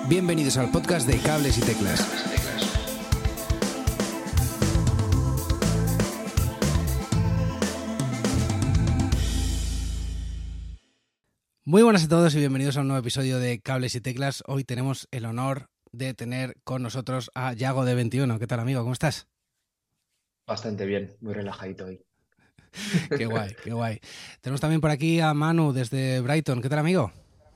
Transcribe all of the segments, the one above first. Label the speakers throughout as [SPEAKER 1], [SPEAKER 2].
[SPEAKER 1] Bienvenidos al podcast de Cables y Teclas. Muy buenas a todos y bienvenidos a un nuevo episodio de Cables y Teclas. Hoy tenemos el honor de tener con nosotros a Yago de 21. ¿Qué tal, amigo? ¿Cómo estás?
[SPEAKER 2] Bastante bien, muy relajadito hoy.
[SPEAKER 1] Qué guay, qué guay. Tenemos también por aquí a Manu desde Brighton. ¿Qué tal, amigo?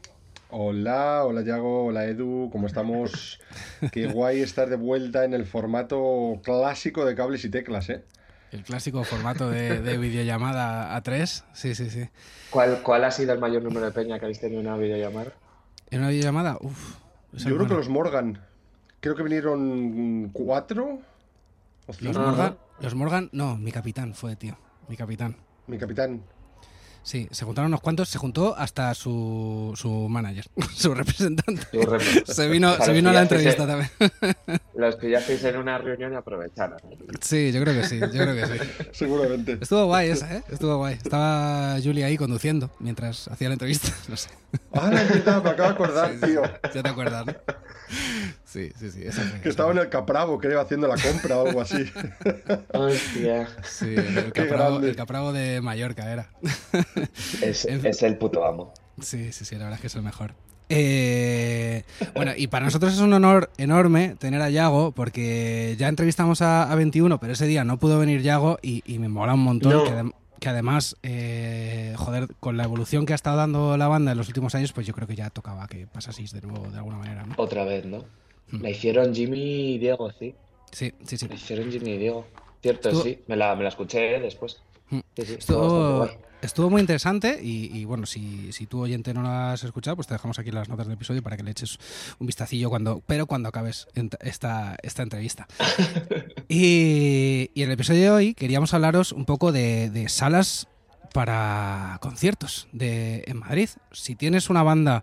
[SPEAKER 3] Hola Yago, hola Edu, ¿cómo estamos? Qué guay estar de vuelta en el formato clásico de Cables y Teclas, ¿eh?
[SPEAKER 1] El clásico formato de videollamada a tres. Sí, sí, sí.
[SPEAKER 2] ¿Cuál ha sido el mayor número de peña que habéis tenido en una videollamada?
[SPEAKER 1] ¿En una videollamada? Uf, esa
[SPEAKER 3] Yo
[SPEAKER 1] es
[SPEAKER 3] creo que
[SPEAKER 1] buena.
[SPEAKER 3] los Morgan, creo que vinieron 4 o
[SPEAKER 1] Los
[SPEAKER 3] 5.
[SPEAKER 2] Ajá.
[SPEAKER 1] Morgan, no, mi capitán fue, tío. Mi capitán.
[SPEAKER 3] Mi capitán.
[SPEAKER 1] Sí, se juntaron unos cuantos, se juntó hasta su manager, su representante. Se vino a la entrevista también.
[SPEAKER 2] Los pillasteis en una reunión y aprovecharon.
[SPEAKER 1] Sí, yo creo que sí, yo creo que sí.
[SPEAKER 3] Seguramente.
[SPEAKER 1] Estuvo guay esa, ¿eh? Estuvo guay. Estaba Julia ahí conduciendo mientras hacía la entrevista, no sé.
[SPEAKER 3] Ah, la verdad, me acabo de acordar,
[SPEAKER 1] Sí, sí,
[SPEAKER 3] tío.
[SPEAKER 1] sí. Ya te acuerdas, ¿no? Sí, sí, sí. Esa fue,
[SPEAKER 3] Que
[SPEAKER 1] esa
[SPEAKER 3] estaba en
[SPEAKER 1] fue.
[SPEAKER 3] el Capravo, creo, haciendo la compra o algo así.
[SPEAKER 2] Hostia,
[SPEAKER 1] Sí,
[SPEAKER 3] Qué
[SPEAKER 1] el
[SPEAKER 3] grande.
[SPEAKER 1] Capravo de Mallorca era. En fin.
[SPEAKER 2] es el puto amo.
[SPEAKER 1] Sí, sí, sí, la verdad es que es el mejor. Bueno, y para nosotros es un honor enorme tener a Yago, porque ya entrevistamos a 21, pero ese día no pudo venir Yago y me mola un montón
[SPEAKER 2] No,
[SPEAKER 1] que además, joder, con la evolución que ha estado dando la banda en los últimos años, pues yo creo que ya tocaba que pasaseis de nuevo de alguna manera, ¿no?
[SPEAKER 2] otra vez, ¿no?
[SPEAKER 1] Hmm.
[SPEAKER 2] La hicieron Jimmy y Diego, sí.
[SPEAKER 1] Sí, sí, sí.
[SPEAKER 2] La hicieron Jimmy y Diego. Cierto,
[SPEAKER 1] Estuvo,
[SPEAKER 2] sí. Me la escuché después.
[SPEAKER 1] Mm.
[SPEAKER 2] Sí, sí, estuvo bastante guay.
[SPEAKER 1] Estuvo muy interesante y bueno, si tú oyente no lo has escuchado, pues te dejamos aquí las notas del episodio para que le eches un vistacillo cuando acabes esta entrevista. Y en el episodio de hoy queríamos hablaros un poco de salas para conciertos en Madrid. Si tienes una banda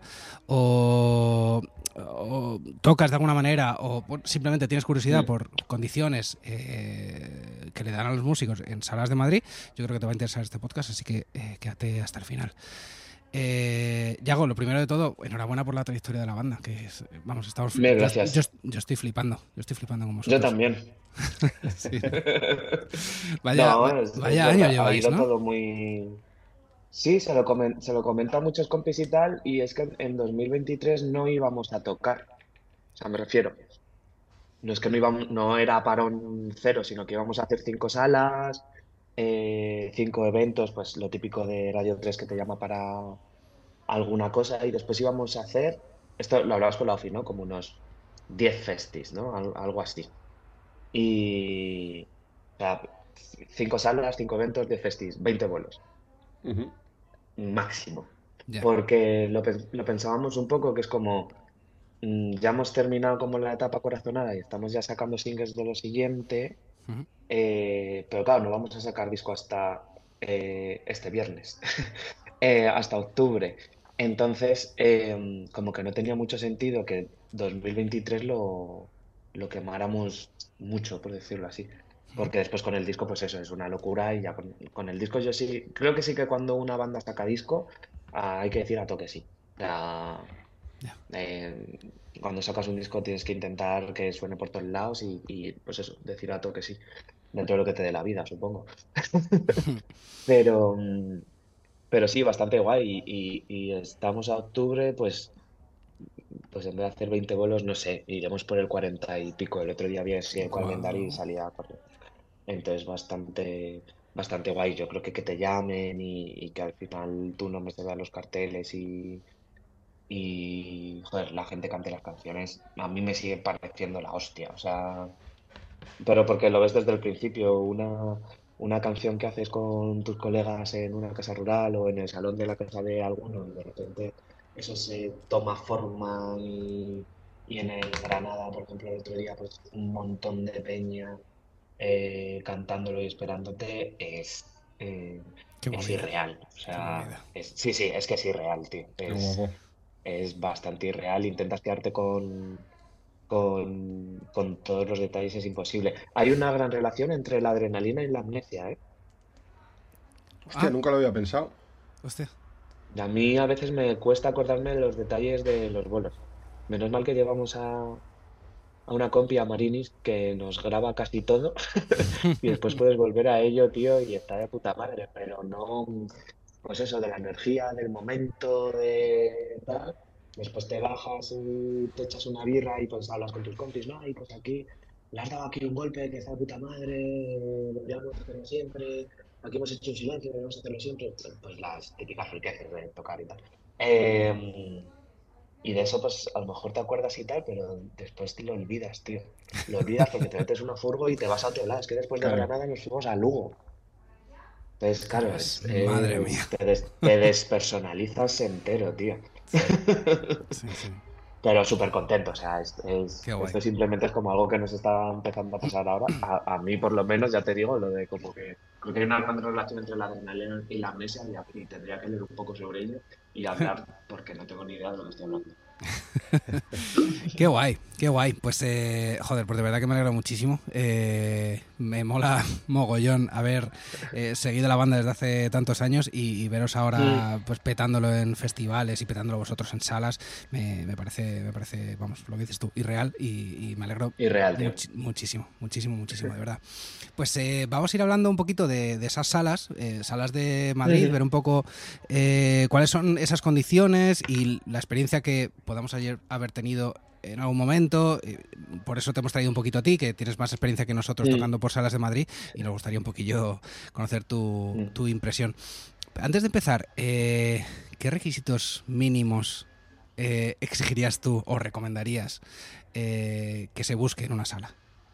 [SPEAKER 1] o tocas de alguna manera o simplemente tienes curiosidad
[SPEAKER 2] Mm.
[SPEAKER 1] por condiciones que le dan a los músicos en salas de Madrid, yo creo que te va a interesar este podcast, así que quédate hasta el final. Yago, lo primero de todo, enhorabuena por la trayectoria de la banda, que es, vamos,
[SPEAKER 2] Mil gracias.
[SPEAKER 1] yo estoy flipando con
[SPEAKER 2] Yo
[SPEAKER 1] vosotros.
[SPEAKER 2] también.
[SPEAKER 1] Sí.
[SPEAKER 2] No, es
[SPEAKER 1] Vaya año
[SPEAKER 2] verdad, ha
[SPEAKER 1] lleváis,
[SPEAKER 2] ido
[SPEAKER 1] ¿no?
[SPEAKER 2] todo muy... Sí, se lo comento a muchos compis y tal, y es que en 2023 no íbamos a tocar. O sea, me refiero, no es que no íbamos, no era parón cero, sino que íbamos a hacer 5 salas, 5 eventos, pues lo típico de Radio 3 que te llama para alguna cosa, y después íbamos a hacer, esto lo hablabas con la OFI, ¿no? Como unos 10 festis, ¿no? Algo así. Y, o sea, 5 salas, 5 eventos, 10 festis, 20 vuelos.
[SPEAKER 3] Ujú.
[SPEAKER 2] Máximo.
[SPEAKER 1] Ya.
[SPEAKER 2] Porque lo pensábamos un poco, que es como, ya hemos terminado como la etapa corazonada y estamos ya sacando singles de lo siguiente,
[SPEAKER 1] Ujú.
[SPEAKER 2] pero claro, no vamos a sacar disco hasta este viernes, hasta octubre. Entonces, como que no tenía mucho sentido que 2023 lo quemáramos mucho, por decirlo así. Porque después con el disco, pues eso, es una locura y ya con el disco yo sí, creo que sí que cuando una banda saca disco, hay que decir a toque sí. O sea,
[SPEAKER 1] Ya.
[SPEAKER 2] eh, cuando sacas un disco tienes que intentar que suene por todos lados pues eso, decir a toque sí. Dentro de lo que te dé la vida, supongo. Pero, pero sí, bastante guay. Y estamos a octubre, pues en vez de hacer 20 vuelos, no sé, iremos por el 40 y pico. El otro día vi así el calendario y
[SPEAKER 1] Guau.
[SPEAKER 2] salía a correr. Entonces, bastante guay. Yo creo que te llamen y que al final tú no me se vean los carteles y, joder, la gente cante las canciones. A mí me sigue pareciendo la hostia. O sea, pero porque lo ves desde el principio, una canción que haces con tus colegas en una casa rural o en el salón de la casa de alguno, y de repente eso se toma forma y en el Granada, por ejemplo, el otro día, pues un montón de peña cantándolo y esperándote, eh,
[SPEAKER 1] Qué
[SPEAKER 2] es
[SPEAKER 1] movida.
[SPEAKER 2] irreal. O
[SPEAKER 1] Qué
[SPEAKER 2] sea,
[SPEAKER 1] movida.
[SPEAKER 2] sí, sí, es que es irreal, tío.
[SPEAKER 3] Qué guapo.
[SPEAKER 2] Es bastante irreal. Intentas quedarte con todos los detalles, es imposible. Hay una gran relación entre la adrenalina y la amnesia, ¿eh?
[SPEAKER 3] Hostia,
[SPEAKER 1] Ah,
[SPEAKER 3] nunca lo había pensado.
[SPEAKER 1] hostia.
[SPEAKER 2] Y a mí a veces me cuesta acordarme de los detalles de los vuelos. Menos mal que llevamos a una compi, a Marinis, que nos graba casi todo y después puedes volver a ello, tío, y está de puta madre, pero no, pues eso, de la energía, del momento, de tal. Después te bajas y te echas una birra y pues hablas con tus compis, ¿no? Y pues aquí, le has dado aquí un golpe que está de puta madre, deberíamos hacerlo siempre, aquí hemos hecho un silencio, deberíamos hacerlo siempre. Pues las típicas friqueces de tocar y tal. Y de eso, pues a lo mejor te acuerdas y tal, pero después te lo olvidas, tío. Lo olvidas porque te metes una furgo y te vas a otro lado. Es que después de
[SPEAKER 3] Claro.
[SPEAKER 2] Granada nos fuimos a Lugo. Entonces, claro,
[SPEAKER 1] Madre mía.
[SPEAKER 2] te despersonalizas entero, tío.
[SPEAKER 1] Sí, sí, sí.
[SPEAKER 2] Pero súper contento, o sea,
[SPEAKER 1] Qué guay.
[SPEAKER 2] esto simplemente es como algo que nos está empezando a pasar ahora. A mí, por lo menos, ya te digo, lo de como que creo que hay una gran relación entre la adrenalina y la amnesia y tendría que leer un poco sobre ello y hablar porque no tengo ni idea de lo que estoy hablando.
[SPEAKER 1] Qué guay, qué guay. Pues, joder, pues de verdad que me alegro muchísimo. Me mola mogollón haber seguido la banda desde hace tantos años y veros ahora pues petándolo en festivales y petándolo vosotros en salas. Me parece, vamos, lo que dices tú, irreal y me alegro
[SPEAKER 2] Irreal, tío.
[SPEAKER 1] muchísimo, muchísimo, muchísimo, de verdad. Pues vamos a ir hablando un poquito de esas salas, salas de Madrid, ver un poco cuáles son esas condiciones y la experiencia que podamos haber tenido en algún momento. Por eso te hemos traído un poquito a ti, que tienes más experiencia que nosotros tocando por salas de Madrid y nos gustaría un poquillo conocer tu impresión. Antes de empezar, ¿qué requisitos mínimos exigirías tú o recomendarías que se busque en una sala?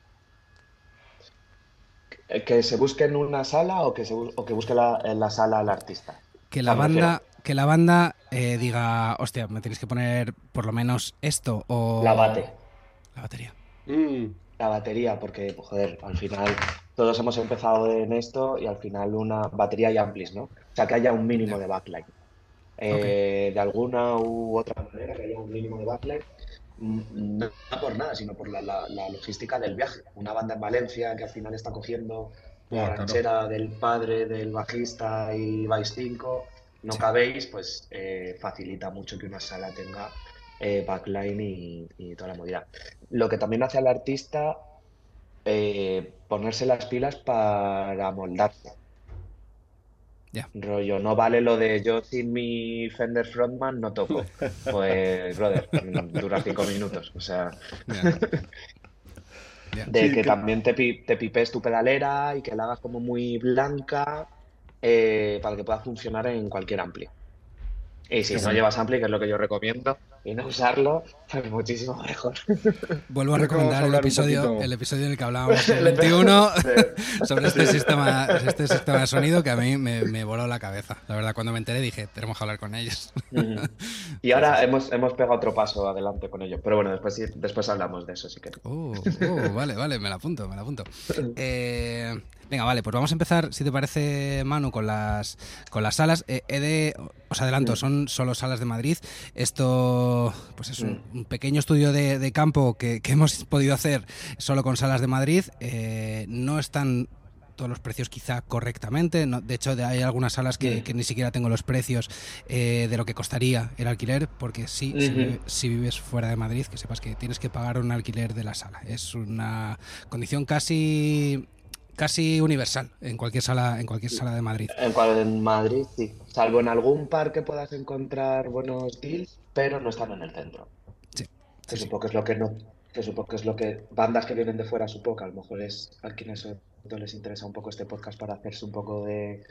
[SPEAKER 2] ¿Que se busque en una sala o o que busque en la sala al artista?
[SPEAKER 1] Que
[SPEAKER 2] O
[SPEAKER 1] la
[SPEAKER 2] sea, me refiero,
[SPEAKER 1] banda diga, hostia, me tenéis que poner por lo menos esto
[SPEAKER 2] la
[SPEAKER 1] o
[SPEAKER 2] bate.
[SPEAKER 1] la batería.
[SPEAKER 3] Mm,
[SPEAKER 2] La batería, porque, pues, joder, al final todos hemos empezado en esto y al final una batería y amplis, ¿no? O sea, que haya un mínimo
[SPEAKER 1] Ya.
[SPEAKER 2] de backline.
[SPEAKER 1] Ok.
[SPEAKER 2] De alguna u otra manera, que haya un mínimo de backline. No por nada, sino por la logística del viaje. Una banda en Valencia que al final está cogiendo la
[SPEAKER 3] buah, claro.
[SPEAKER 2] ranchera del padre del bajista y vais cinco, no
[SPEAKER 1] Sí.
[SPEAKER 2] cabéis, pues facilita mucho que una sala tenga backline y toda la movida. Lo que también hace al artista ponerse las pilas para moldarse.
[SPEAKER 1] Ya.
[SPEAKER 2] Rollo, no vale lo de yo sin mi Fender Frontman no toco. Pues, brother, dura 5 minutos. O sea,
[SPEAKER 1] Ya. Ya.
[SPEAKER 2] de
[SPEAKER 3] Sí,
[SPEAKER 2] que también te pipes tu pedalera y que la hagas como muy blanca para que pueda funcionar en cualquier ampli. Y
[SPEAKER 3] qué
[SPEAKER 2] si no
[SPEAKER 3] bueno.
[SPEAKER 2] llevas ampli, que es lo que yo recomiendo, y no usarlo, pues muchísimo mejor.
[SPEAKER 1] Vuelvo a
[SPEAKER 3] Creo que vamos a
[SPEAKER 1] recomendar
[SPEAKER 3] hablar un
[SPEAKER 1] el
[SPEAKER 3] poquito.
[SPEAKER 1] episodio en el que hablábamos con
[SPEAKER 2] Le pego-
[SPEAKER 1] 21
[SPEAKER 2] le-
[SPEAKER 1] sobre
[SPEAKER 3] Sí,
[SPEAKER 1] este sistema de sonido que a mí me voló la cabeza. La verdad, cuando me enteré dije, tenemos que hablar con ellos.
[SPEAKER 2] Ujú. Y
[SPEAKER 1] Sí, sí,
[SPEAKER 2] ahora
[SPEAKER 1] sí.
[SPEAKER 2] hemos pegado otro paso adelante con ello. Pero bueno, después hablamos de eso, si quieres.
[SPEAKER 1] Vale, vale, me la apunto, me la apunto. Venga, vale, pues vamos a empezar, si te parece, Manu, con las salas. Os adelanto, son solo salas de Madrid. Esto, pues es un pequeño estudio de campo que hemos podido hacer solo con salas de Madrid. No están todos los precios quizá correctamente. No, de hecho, hay algunas salas que ni siquiera tengo los precios de lo que costaría el alquiler, porque sí, si vives fuera de Madrid, que sepas que tienes que pagar un alquiler de la sala. Es una condición casi universal en cualquier sala de Madrid.
[SPEAKER 2] En Madrid, sí. Salvo en algún parque puedas encontrar buenos deals, pero no están en el centro.
[SPEAKER 1] Sí,
[SPEAKER 2] Que
[SPEAKER 1] sí, sí.
[SPEAKER 2] supongo que es lo que no. Que supongo que es lo que. Bandas que vienen de fuera, supongo que a lo mejor es a quienes les interesa un poco este podcast para hacerse un poco de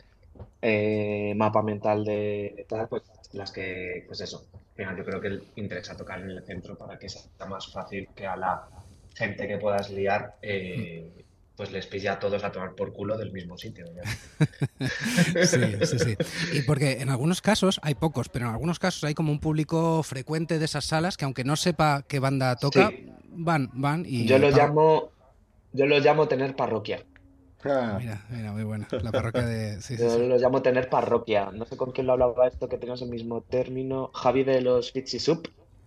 [SPEAKER 2] mapa mental de tal, pues las que, pues eso. Al final yo creo que interesa tocar en el centro para que sea más fácil que a la gente que puedas liar, pues les pilla a todos a tomar por culo del mismo sitio, obviamente.
[SPEAKER 1] Sí, sí, sí. Y porque en algunos casos, hay pocos, pero en algunos casos hay como un público frecuente de esas salas que aunque no sepa qué banda toca,
[SPEAKER 2] Sí,
[SPEAKER 1] van
[SPEAKER 2] yo
[SPEAKER 1] y
[SPEAKER 2] lo
[SPEAKER 1] pagan.
[SPEAKER 2] llamo, yo lo llamo tener parroquia.
[SPEAKER 3] Ah,
[SPEAKER 1] Mira, muy buena. La parroquia de... Sí, sí,
[SPEAKER 2] Yo
[SPEAKER 1] sí.
[SPEAKER 2] lo llamo tener parroquia. No sé con quién lo hablaba esto, que tenemos el mismo término. Javi de los Fitzy Sup,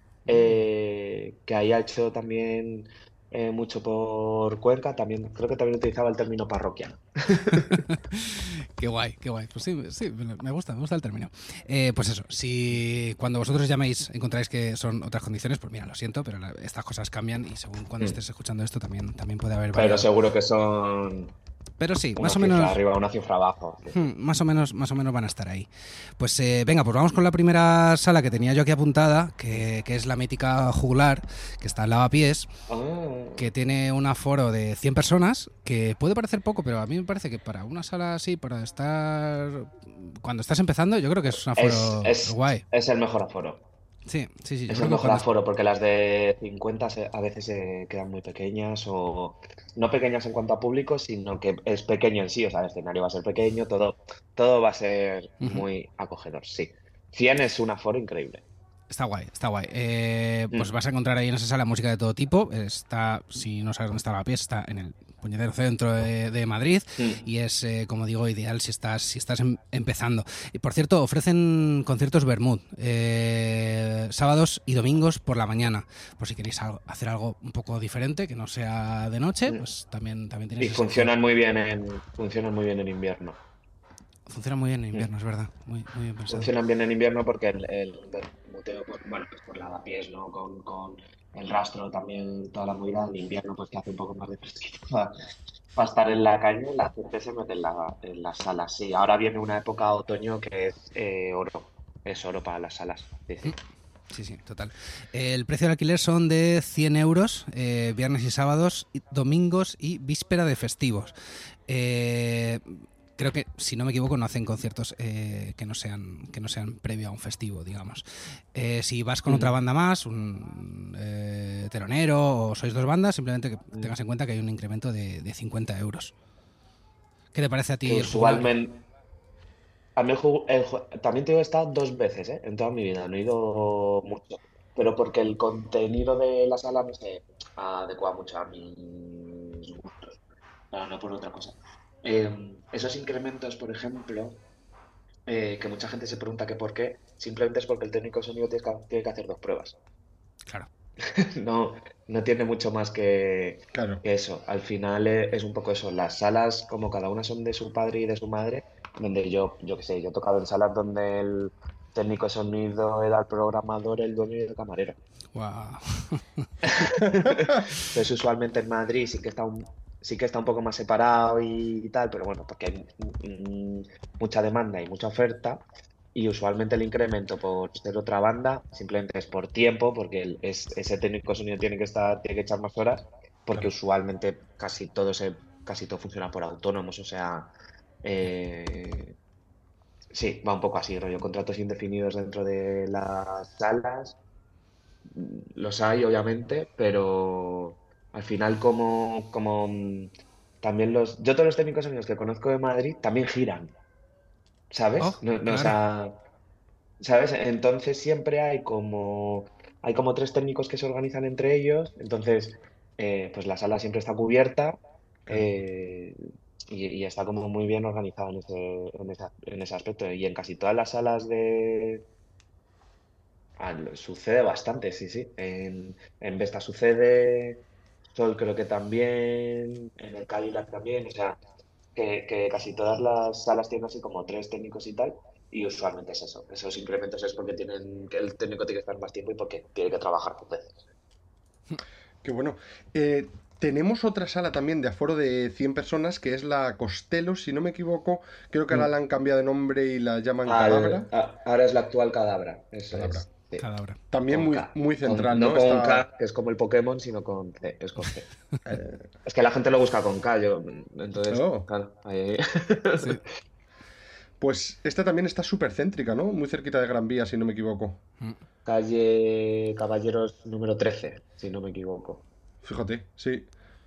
[SPEAKER 2] que ahí ha hecho también mucho por Cuenca. También, creo que también utilizaba el término parroquia.
[SPEAKER 1] Qué guay, qué guay. Pues sí, sí, me gusta el término. Pues eso, si cuando vosotros llaméis encontráis que son otras condiciones, pues mira, lo siento, pero estas cosas cambian y según cuando estés escuchando esto también puede haber
[SPEAKER 2] Pero
[SPEAKER 1] variado.
[SPEAKER 2] seguro que son
[SPEAKER 1] Pero sí,
[SPEAKER 2] una
[SPEAKER 1] más o
[SPEAKER 2] cifra
[SPEAKER 1] menos
[SPEAKER 2] arriba, una cifra abajo.
[SPEAKER 1] más o menos van a estar ahí. Pues venga, pues vamos con la primera sala que tenía yo aquí apuntada, que es la mítica Juglar, que está en Lavapiés, que tiene un aforo de 100 personas, que puede parecer poco, pero a mí me parece que para una sala así, para estar cuando estás empezando, yo creo que es un aforo guay.
[SPEAKER 2] Es el mejor aforo.
[SPEAKER 1] Sí. Yo
[SPEAKER 2] Es
[SPEAKER 1] creo
[SPEAKER 2] el
[SPEAKER 1] que
[SPEAKER 2] mejor aforo, porque las de 50 a veces se quedan muy pequeñas, o no pequeñas en cuanto a público, sino que es pequeño en sí, o sea, el escenario va a ser pequeño, todo va a ser muy acogedor, sí. 100 es un aforo increíble.
[SPEAKER 1] Está guay, está guay. Pues vas a encontrar ahí en esa sala música de todo tipo. Está, si no sabes dónde está Lavapiés, está en el puñetero centro de Madrid y es, como digo, ideal si estás empezando. Y por cierto, ofrecen conciertos Bermud, sábados y domingos por la mañana. Por si queréis hacer algo un poco diferente, que no sea de noche, pues también tenéis.
[SPEAKER 2] Y funcionan muy bien en invierno.
[SPEAKER 1] Funciona muy bien en invierno, es verdad. Muy bien pensado.
[SPEAKER 2] Funcionan bien en invierno porque el muteo, bueno, pues por Lavapiés, ¿no? Con el rastro también, toda la movida en invierno, pues que hace un poco más de fresquito para estar en la calle, la gente se mete en las salas. Sí, ahora viene una época otoño que es oro. Es oro para las salas. Sí.
[SPEAKER 1] Sí, total. El precio del alquiler son de 100 euros, viernes y sábados, domingos y víspera de festivos. Creo que, si no me equivoco, no hacen conciertos que no sean previo a un festivo, digamos. Si vas con otra banda más, un telonero, o sois dos bandas, simplemente que tengas en cuenta que hay un incremento de 50 euros. ¿Qué te parece a ti?
[SPEAKER 2] Usualmente, a mí también te digo, he estado 2 veces, en toda mi vida, no he ido mucho, pero porque el contenido de la sala no se adecua mucho a mis gustos, no por otra cosa. Esos incrementos, por ejemplo, que mucha gente se pregunta que por qué, simplemente es porque el técnico de sonido tiene que hacer 2 pruebas.
[SPEAKER 1] Claro.
[SPEAKER 2] No tiene mucho más que eso. Al final es un poco eso. Las salas, como cada una son de su padre y de su madre, donde yo qué sé, yo he tocado en salas donde el técnico de sonido era el programador, el dueño y el camarero.
[SPEAKER 1] Wow.
[SPEAKER 2] Entonces, usualmente en Madrid sí que está un poco más separado y tal, pero bueno, porque hay mucha demanda y mucha oferta. Y usualmente el incremento por ser otra banda simplemente es por tiempo, porque ese técnico de sonido tiene que echar más horas, porque usualmente casi todo funciona por autónomos, o sea, sí, va un poco así, rollo, contratos indefinidos dentro de las salas, los hay obviamente, pero al final también yo todos los técnicos de sonidos que conozco de Madrid también giran, ¿sabes?
[SPEAKER 1] Oh,
[SPEAKER 2] No, o
[SPEAKER 1] claro.
[SPEAKER 2] sea, ¿sabes? Entonces siempre hay como 3 técnicos que se organizan entre ellos, entonces pues la sala siempre está cubierta y está como muy bien organizado en ese aspecto. Y en casi todas las salas sucede bastante, sí, sí. En Vesta sucede, Sol creo que también, en el Cadillac también, o sea, que casi todas las salas tienen así como 3 técnicos y tal, y usualmente es eso. Esos incrementos es porque el técnico tiene que estar más tiempo y porque tiene que trabajar por veces.
[SPEAKER 3] Qué bueno. Tenemos otra sala también de aforo de 100 personas, que es la Costello, si no me equivoco. Creo que ahora la han cambiado de nombre y la llaman Cadabra.
[SPEAKER 2] Ahora es la actual Cadabra, eso
[SPEAKER 3] Cadabra.
[SPEAKER 2] es. Sí.
[SPEAKER 1] Cadabra.
[SPEAKER 3] También
[SPEAKER 2] Con
[SPEAKER 3] muy,
[SPEAKER 2] K.
[SPEAKER 3] muy central,
[SPEAKER 2] No
[SPEAKER 3] ¿no?
[SPEAKER 2] con
[SPEAKER 3] Está...
[SPEAKER 2] K, que es como el Pokémon, sino con C, es con C. Es que la gente lo busca con K, entonces,
[SPEAKER 3] Oh.
[SPEAKER 2] claro, ahí...
[SPEAKER 1] Sí.
[SPEAKER 3] Pues esta también está súper céntrica, ¿no? Muy cerquita de Gran Vía, si no me equivoco.
[SPEAKER 2] Calle Caballeros número 13, si no me equivoco.
[SPEAKER 3] Fíjate, sí.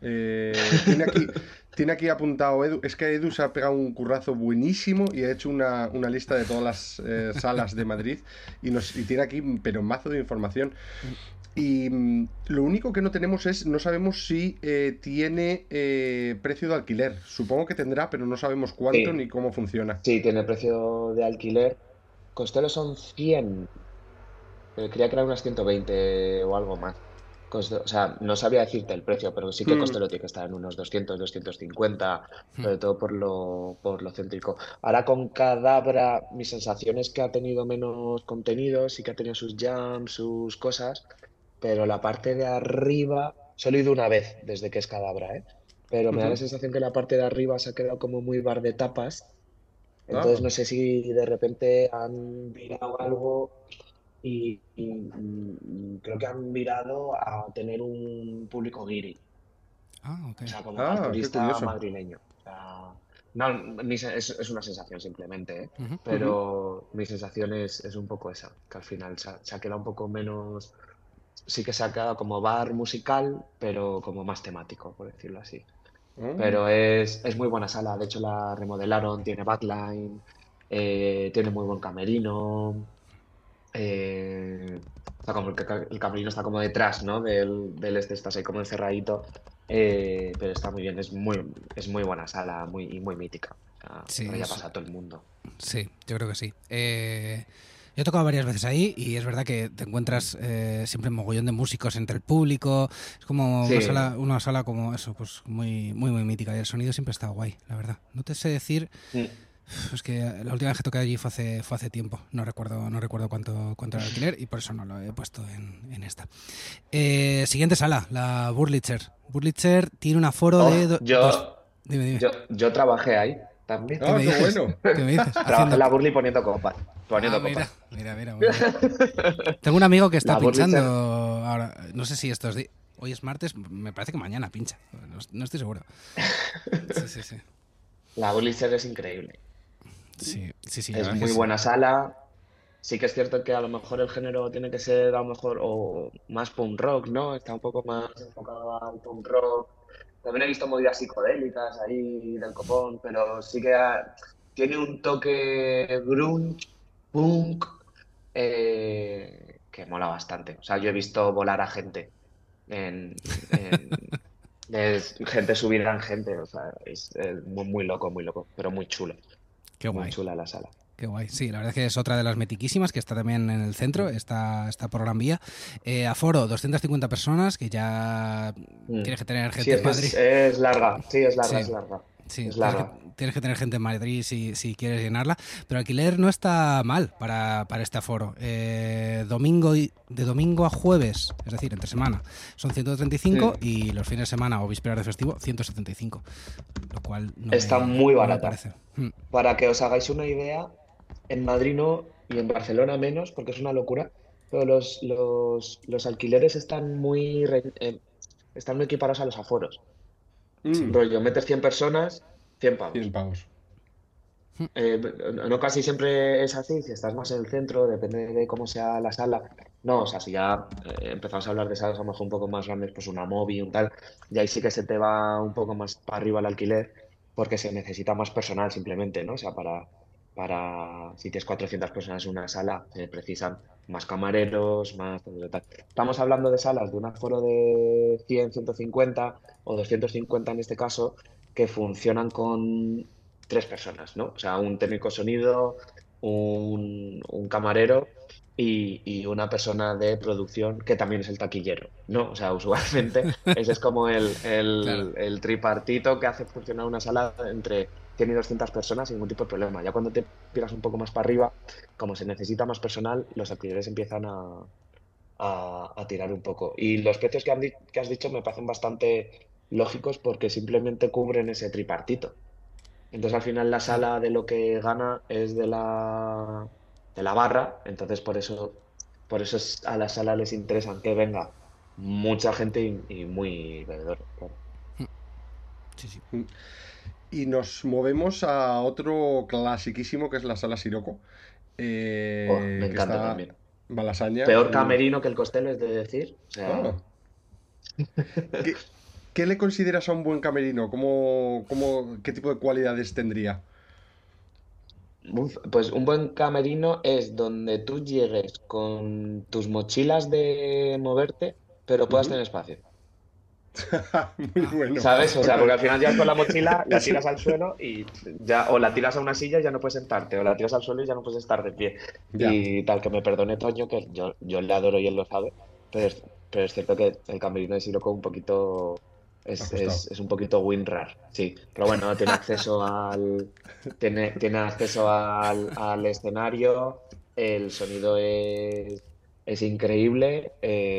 [SPEAKER 3] Tiene aquí apuntado Edu. Es que Edu se ha pegado un currazo buenísimo y ha hecho una lista de todas las salas de Madrid y tiene aquí, pero mazo de información. Y lo único que no tenemos no sabemos si tiene precio de alquiler. Supongo que tendrá, pero no sabemos cuánto ni cómo funciona.
[SPEAKER 2] Sí, tiene precio de alquiler. Costello son 100. Creía que eran unas 120 o algo más. O sea, no sabría decirte el precio, pero sí que
[SPEAKER 3] Mm.
[SPEAKER 2] Costello tiene que estar en unos 200, 250, sobre todo por lo céntrico. Ahora con Cadabra, mi sensación es que ha tenido menos contenido, sí que ha tenido sus jams, sus cosas, pero la parte de arriba, solo he ido una vez desde que es Cadabra, ¿eh? Pero me da la
[SPEAKER 3] Ujú.
[SPEAKER 2] sensación que la parte de arriba se ha quedado como muy bar de tapas, entonces
[SPEAKER 3] Ah,
[SPEAKER 2] no sé si de repente han virado algo y creo que han virado a tener un público guiri,
[SPEAKER 1] Ah, ok.
[SPEAKER 2] o sea, como para el
[SPEAKER 3] qué
[SPEAKER 2] turista
[SPEAKER 3] curioso.
[SPEAKER 2] madrileño. O sea, no, es una sensación simplemente, ¿eh?
[SPEAKER 1] Ujú.
[SPEAKER 3] Ujú.
[SPEAKER 2] Pero mi sensación es un poco esa, que al final se ha quedado un poco menos, sí que se ha quedado como bar musical, pero como más temático, por decirlo así.
[SPEAKER 3] Oh.
[SPEAKER 2] Pero es muy buena sala, de hecho la remodelaron, tiene backline, tiene muy buen camerino. O sea, como el camerino está como detrás, ¿no? Del estás ahí como encerradito. Pero está muy bien, es muy buena sala, y muy mítica. O sea,
[SPEAKER 1] Sí,
[SPEAKER 2] por allá pasa todo el mundo.
[SPEAKER 1] sí, yo creo que sí. Yo he tocado varias veces ahí y es verdad que te encuentras siempre un mogollón de músicos entre el público. Es como
[SPEAKER 2] Sí,
[SPEAKER 1] una sala como eso, pues muy, muy, muy mítica. Y el sonido siempre está guay, la verdad. No te sé decir,
[SPEAKER 2] mm,
[SPEAKER 1] es que la última vez que toqué allí fue hace tiempo. No recuerdo cuánto era el alquiler y por eso no lo he puesto en esta. Siguiente sala, la Burlitzer. Burlitzer tiene un aforo de
[SPEAKER 2] oh,
[SPEAKER 1] dos. Dime, dime.
[SPEAKER 2] yo trabajé ahí también.
[SPEAKER 1] ¿Qué me
[SPEAKER 3] Qué
[SPEAKER 1] dices?
[SPEAKER 3] bueno.
[SPEAKER 1] ¿Qué me dices?
[SPEAKER 2] Trabajé
[SPEAKER 1] Haciendo
[SPEAKER 2] en la
[SPEAKER 1] qué?
[SPEAKER 2] Burley poniendo copas.
[SPEAKER 1] Ah,
[SPEAKER 2] Poniendo
[SPEAKER 1] mira,
[SPEAKER 2] copas.
[SPEAKER 1] mira, mira, muy bien. Tengo un amigo que está
[SPEAKER 2] La
[SPEAKER 1] pinchando
[SPEAKER 2] Burlitzer,
[SPEAKER 1] ahora. No sé si hoy es martes, me parece que mañana pincha. No estoy seguro. Sí, sí, sí.
[SPEAKER 2] la Burlitzer es increíble.
[SPEAKER 1] Sí, sí, sí, la
[SPEAKER 2] Es
[SPEAKER 1] verdad es que
[SPEAKER 2] muy
[SPEAKER 1] sí.
[SPEAKER 2] buena sala. Sí que es cierto que a lo mejor el género tiene que ser a lo mejor o más punk rock, ¿no? Está un poco más enfocado al punk rock. También he visto movidas psicodélicas ahí del copón, pero sí que tiene un toque grunge, punk, que mola bastante. O sea, yo he visto volar a gente en, gente subida en gente, o sea, es muy, muy loco, pero
[SPEAKER 1] Qué
[SPEAKER 2] muy
[SPEAKER 1] guay.
[SPEAKER 2] chula la sala.
[SPEAKER 1] Qué guay. Sí, la verdad es que es otra de las metiquísimas que está también en el centro, está por Gran Vía. Aforo, 250 personas, que ya
[SPEAKER 2] Mm.
[SPEAKER 1] tienes que tener
[SPEAKER 2] Sí,
[SPEAKER 1] gente
[SPEAKER 2] es
[SPEAKER 1] en
[SPEAKER 2] que
[SPEAKER 1] Madrid.
[SPEAKER 2] es larga, sí, es larga, es
[SPEAKER 1] Sí,
[SPEAKER 2] larga,
[SPEAKER 1] sí,
[SPEAKER 2] es
[SPEAKER 1] tienes que,
[SPEAKER 2] larga.
[SPEAKER 1] tienes que tener gente en Madrid si quieres llenarla, pero alquiler no está mal para este aforo. De domingo a jueves, es decir, entre semana, son 135
[SPEAKER 2] Mm.
[SPEAKER 1] y los fines de semana o vísperas de festivo, 175, lo cual no
[SPEAKER 2] Está
[SPEAKER 1] me,
[SPEAKER 2] muy
[SPEAKER 1] no me
[SPEAKER 2] barata.
[SPEAKER 1] parece.
[SPEAKER 2] Para que os hagáis una idea, en Madrid no y en Barcelona menos, porque es una locura, pero los alquileres están muy equiparados a los aforos.
[SPEAKER 3] Mm.
[SPEAKER 2] Rollo, metes 100 personas, 100
[SPEAKER 3] 100
[SPEAKER 2] pavos.
[SPEAKER 3] pavos.
[SPEAKER 2] No casi siempre es así, si estás más en el centro, depende de cómo sea la sala. No, o sea, si ya empezamos a hablar de salas a lo mejor un poco más grandes, pues una Movi, un tal, y ahí sí que se te va un poco más para arriba el alquiler, porque se necesita más personal simplemente, ¿no? O sea, si tienes 400 personas en una sala, se precisan más camareros, más tal. Estamos hablando de salas de un aforo de 100, 150 o 250 en este caso, que funcionan con tres personas, ¿no? O sea, un técnico sonido, un camarero y una persona de producción que también es el taquillero, ¿no? O sea, usualmente ese es como el,
[SPEAKER 1] Claro.
[SPEAKER 2] el, el tripartito que hace funcionar una sala entre 100 y 200 personas sin ningún tipo de problema. Ya cuando te tiras un poco más para arriba, como se necesita más personal, los alquileres empiezan a tirar un poco. Y los precios que has dicho me parecen bastante lógicos porque simplemente cubren ese tripartito. Entonces al final la
[SPEAKER 1] Sí.
[SPEAKER 2] sala de lo que gana es de la barra, entonces por eso a la sala les interesan que venga mucha gente y muy bebedores, claro.
[SPEAKER 1] Sí, sí.
[SPEAKER 3] Mm. Y nos movemos a otro clasiquísimo que es la sala Siroco,
[SPEAKER 2] Oh, me
[SPEAKER 3] que
[SPEAKER 2] encanta
[SPEAKER 3] está
[SPEAKER 2] también.
[SPEAKER 3] Malasaña.
[SPEAKER 2] Peor camerino que el Costello es de decir, o sea,
[SPEAKER 3] Ah, ¿qué, qué le consideras a un buen camerino? ¿Qué tipo de cualidades tendría?
[SPEAKER 2] pues un buen camerino es donde tú llegues con tus mochilas de moverte, pero puedas
[SPEAKER 3] Ujú.
[SPEAKER 2] tener espacio.
[SPEAKER 3] Muy bueno.
[SPEAKER 2] ¿Sabes? O sea,
[SPEAKER 3] Ok.
[SPEAKER 2] porque al final ya con la mochila la
[SPEAKER 3] Es-
[SPEAKER 2] tiras al suelo y ya, o la tiras a una silla y ya no puedes sentarte, o la tiras al suelo y ya no puedes estar de pie.
[SPEAKER 3] Ya.
[SPEAKER 2] Y tal, que me perdone Toño, que yo le adoro y él lo sabe, pero pero es cierto que el camerino de Siroco un poquito
[SPEAKER 3] Ajustado.
[SPEAKER 2] es un poquito WinRAR, sí. Pero bueno, tiene acceso al escenario, el sonido es increíble.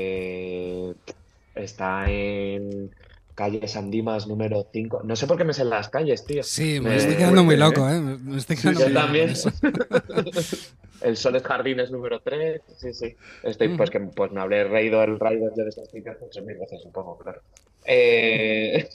[SPEAKER 2] Está en calle San Dimas número 5. No sé por qué me sé las calles, tío.
[SPEAKER 1] Sí, me estoy
[SPEAKER 3] Muy
[SPEAKER 1] quedando muy
[SPEAKER 3] fuerte, ¿eh?
[SPEAKER 1] loco, ¿eh? Me estoy
[SPEAKER 3] Sí,
[SPEAKER 1] quedando
[SPEAKER 2] Yo
[SPEAKER 1] muy
[SPEAKER 3] sí.
[SPEAKER 1] loco con
[SPEAKER 2] también.
[SPEAKER 1] eso.
[SPEAKER 2] El Soles Jardines número 3. Sí, sí. Estoy, pues
[SPEAKER 1] Ujú.
[SPEAKER 2] que pues me habré reído el Rider de estas chicas 8.000 veces, supongo, claro. Eh,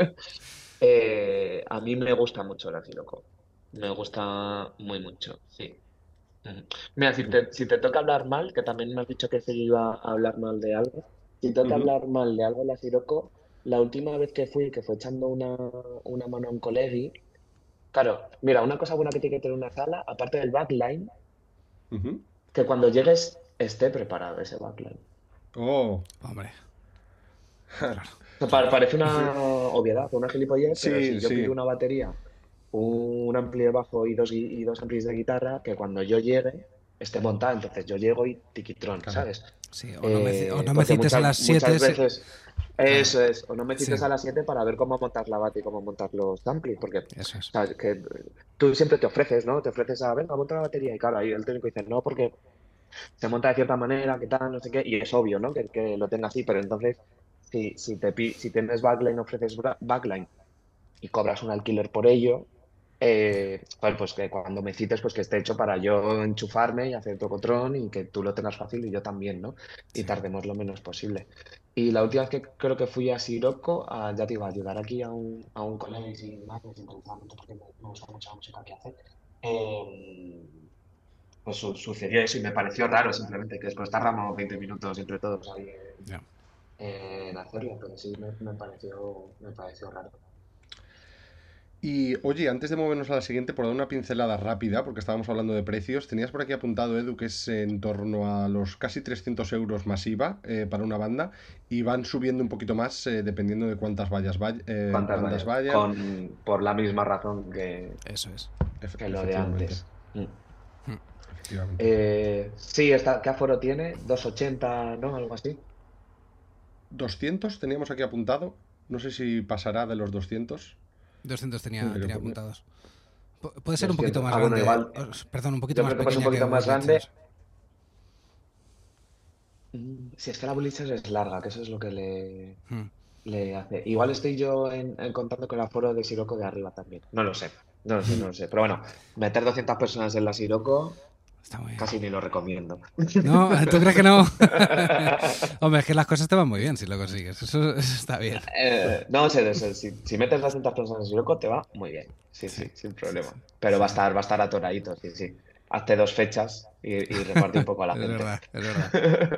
[SPEAKER 2] a mí me gusta mucho la Siroco. Me gusta muy mucho, sí. Ujú. Mira, si te toca hablar mal, que también me has dicho que se iba a hablar mal de algo, si toca
[SPEAKER 3] Ujú.
[SPEAKER 2] hablar mal de algo en la Siroco, la última vez que fui, que fue echando una mano a un colegui, claro, mira, una cosa buena que tiene que tener una sala, aparte del backline,
[SPEAKER 3] Ujú.
[SPEAKER 2] que cuando llegues esté preparado ese backline.
[SPEAKER 3] Oh.
[SPEAKER 1] Hombre, claro.
[SPEAKER 2] O sea,
[SPEAKER 1] Claro.
[SPEAKER 2] parece una obviedad, una gilipollez, pero
[SPEAKER 3] Sí,
[SPEAKER 2] si yo pido
[SPEAKER 3] sí.
[SPEAKER 2] una batería, un ampli de bajo y dos amplis de guitarra, que cuando yo llegue esté montada, entonces yo llego y tiquitrón,
[SPEAKER 3] Claro.
[SPEAKER 2] ¿sabes?
[SPEAKER 1] Sí, o no me
[SPEAKER 2] Porque
[SPEAKER 1] cites a las
[SPEAKER 2] muchas
[SPEAKER 1] 7.
[SPEAKER 2] veces
[SPEAKER 1] Claro,
[SPEAKER 2] eso es, o no me
[SPEAKER 1] sí,
[SPEAKER 2] cites a las 7 para ver cómo montar la bata y cómo montar los amplis, porque
[SPEAKER 1] eso es.
[SPEAKER 2] sabes que tú siempre te ofreces, ¿no? Te ofreces a, venga, monta la batería y claro, ahí el técnico dice, no, porque se monta de cierta manera, que tal, no sé qué, y es obvio, ¿no? Que lo tenga así, pero entonces, si tienes backline, ofreces backline y cobras un alquiler por ello, pues que cuando me cites, pues que esté hecho para yo enchufarme y hacer tocotrón y que tú lo tengas fácil y yo también, ¿no? Y
[SPEAKER 1] Sí.
[SPEAKER 2] tardemos lo menos posible. Y la última vez que creo que fui a Siroco, ya te iba a ayudar aquí a un colega y sin más, desinteresadamente, porque me gusta mucho la música que hace. Pues sucedió eso y me pareció raro simplemente que después tardamos 20 minutos entre todos ahí
[SPEAKER 1] Ya.
[SPEAKER 2] en hacerlo, pero sí me pareció raro.
[SPEAKER 3] Y oye, antes de movernos a la siguiente, por dar una pincelada rápida, porque estábamos hablando de precios, tenías por aquí apuntado, Edu, que es en torno a los casi 300 euros más IVA para una banda y van subiendo un poquito más dependiendo de cuántas
[SPEAKER 2] ¿Cuántas
[SPEAKER 3] bandas
[SPEAKER 2] vallas?
[SPEAKER 3] vayan.
[SPEAKER 2] Por la misma razón que,
[SPEAKER 1] Eso es.
[SPEAKER 2] que lo de
[SPEAKER 3] Efectivamente,
[SPEAKER 2] antes. Mm.
[SPEAKER 1] Mm.
[SPEAKER 3] efectivamente.
[SPEAKER 2] Sí, ¿qué aforo tiene? 280, ¿no? Algo así.
[SPEAKER 3] 200 teníamos aquí apuntado. No sé si pasará de los 200.
[SPEAKER 1] 200 tenía,
[SPEAKER 3] Pero
[SPEAKER 1] tenía
[SPEAKER 3] pone
[SPEAKER 1] apuntados. Puede ser un poquito
[SPEAKER 2] 200.
[SPEAKER 1] más
[SPEAKER 2] Ah, bueno,
[SPEAKER 1] grande.
[SPEAKER 2] igual.
[SPEAKER 1] Perdón, un poquito
[SPEAKER 2] Yo
[SPEAKER 1] más
[SPEAKER 2] creo que pues un
[SPEAKER 1] pequeña que
[SPEAKER 2] poquito más
[SPEAKER 1] Wildlichers.
[SPEAKER 2] grande. Si es que la Bulichas es larga, que eso es lo que
[SPEAKER 1] Mm.
[SPEAKER 2] le hace. Igual estoy yo en contando con el aforo de Siroco de arriba también. No lo sé. No lo sé, no lo sé. Pero bueno, meter 200 personas en la Siroco
[SPEAKER 1] Está muy bien.
[SPEAKER 2] casi ni lo recomiendo.
[SPEAKER 1] No, ¿tú crees que no? Hombre, es que las cosas te van muy bien si lo consigues. Eso está bien.
[SPEAKER 2] No sé, si metes 200 personas en Siroco te va muy bien. Sí,
[SPEAKER 1] Sí,
[SPEAKER 2] sí, sin
[SPEAKER 1] sí,
[SPEAKER 2] problema.
[SPEAKER 1] sí.
[SPEAKER 2] Pero
[SPEAKER 1] Sí,
[SPEAKER 2] va a
[SPEAKER 1] sí.
[SPEAKER 2] estar, va a estar atoradito, sí, sí. Hazte 2 fechas y reparte un poco a la
[SPEAKER 1] Es
[SPEAKER 2] gente.
[SPEAKER 1] verdad, es verdad.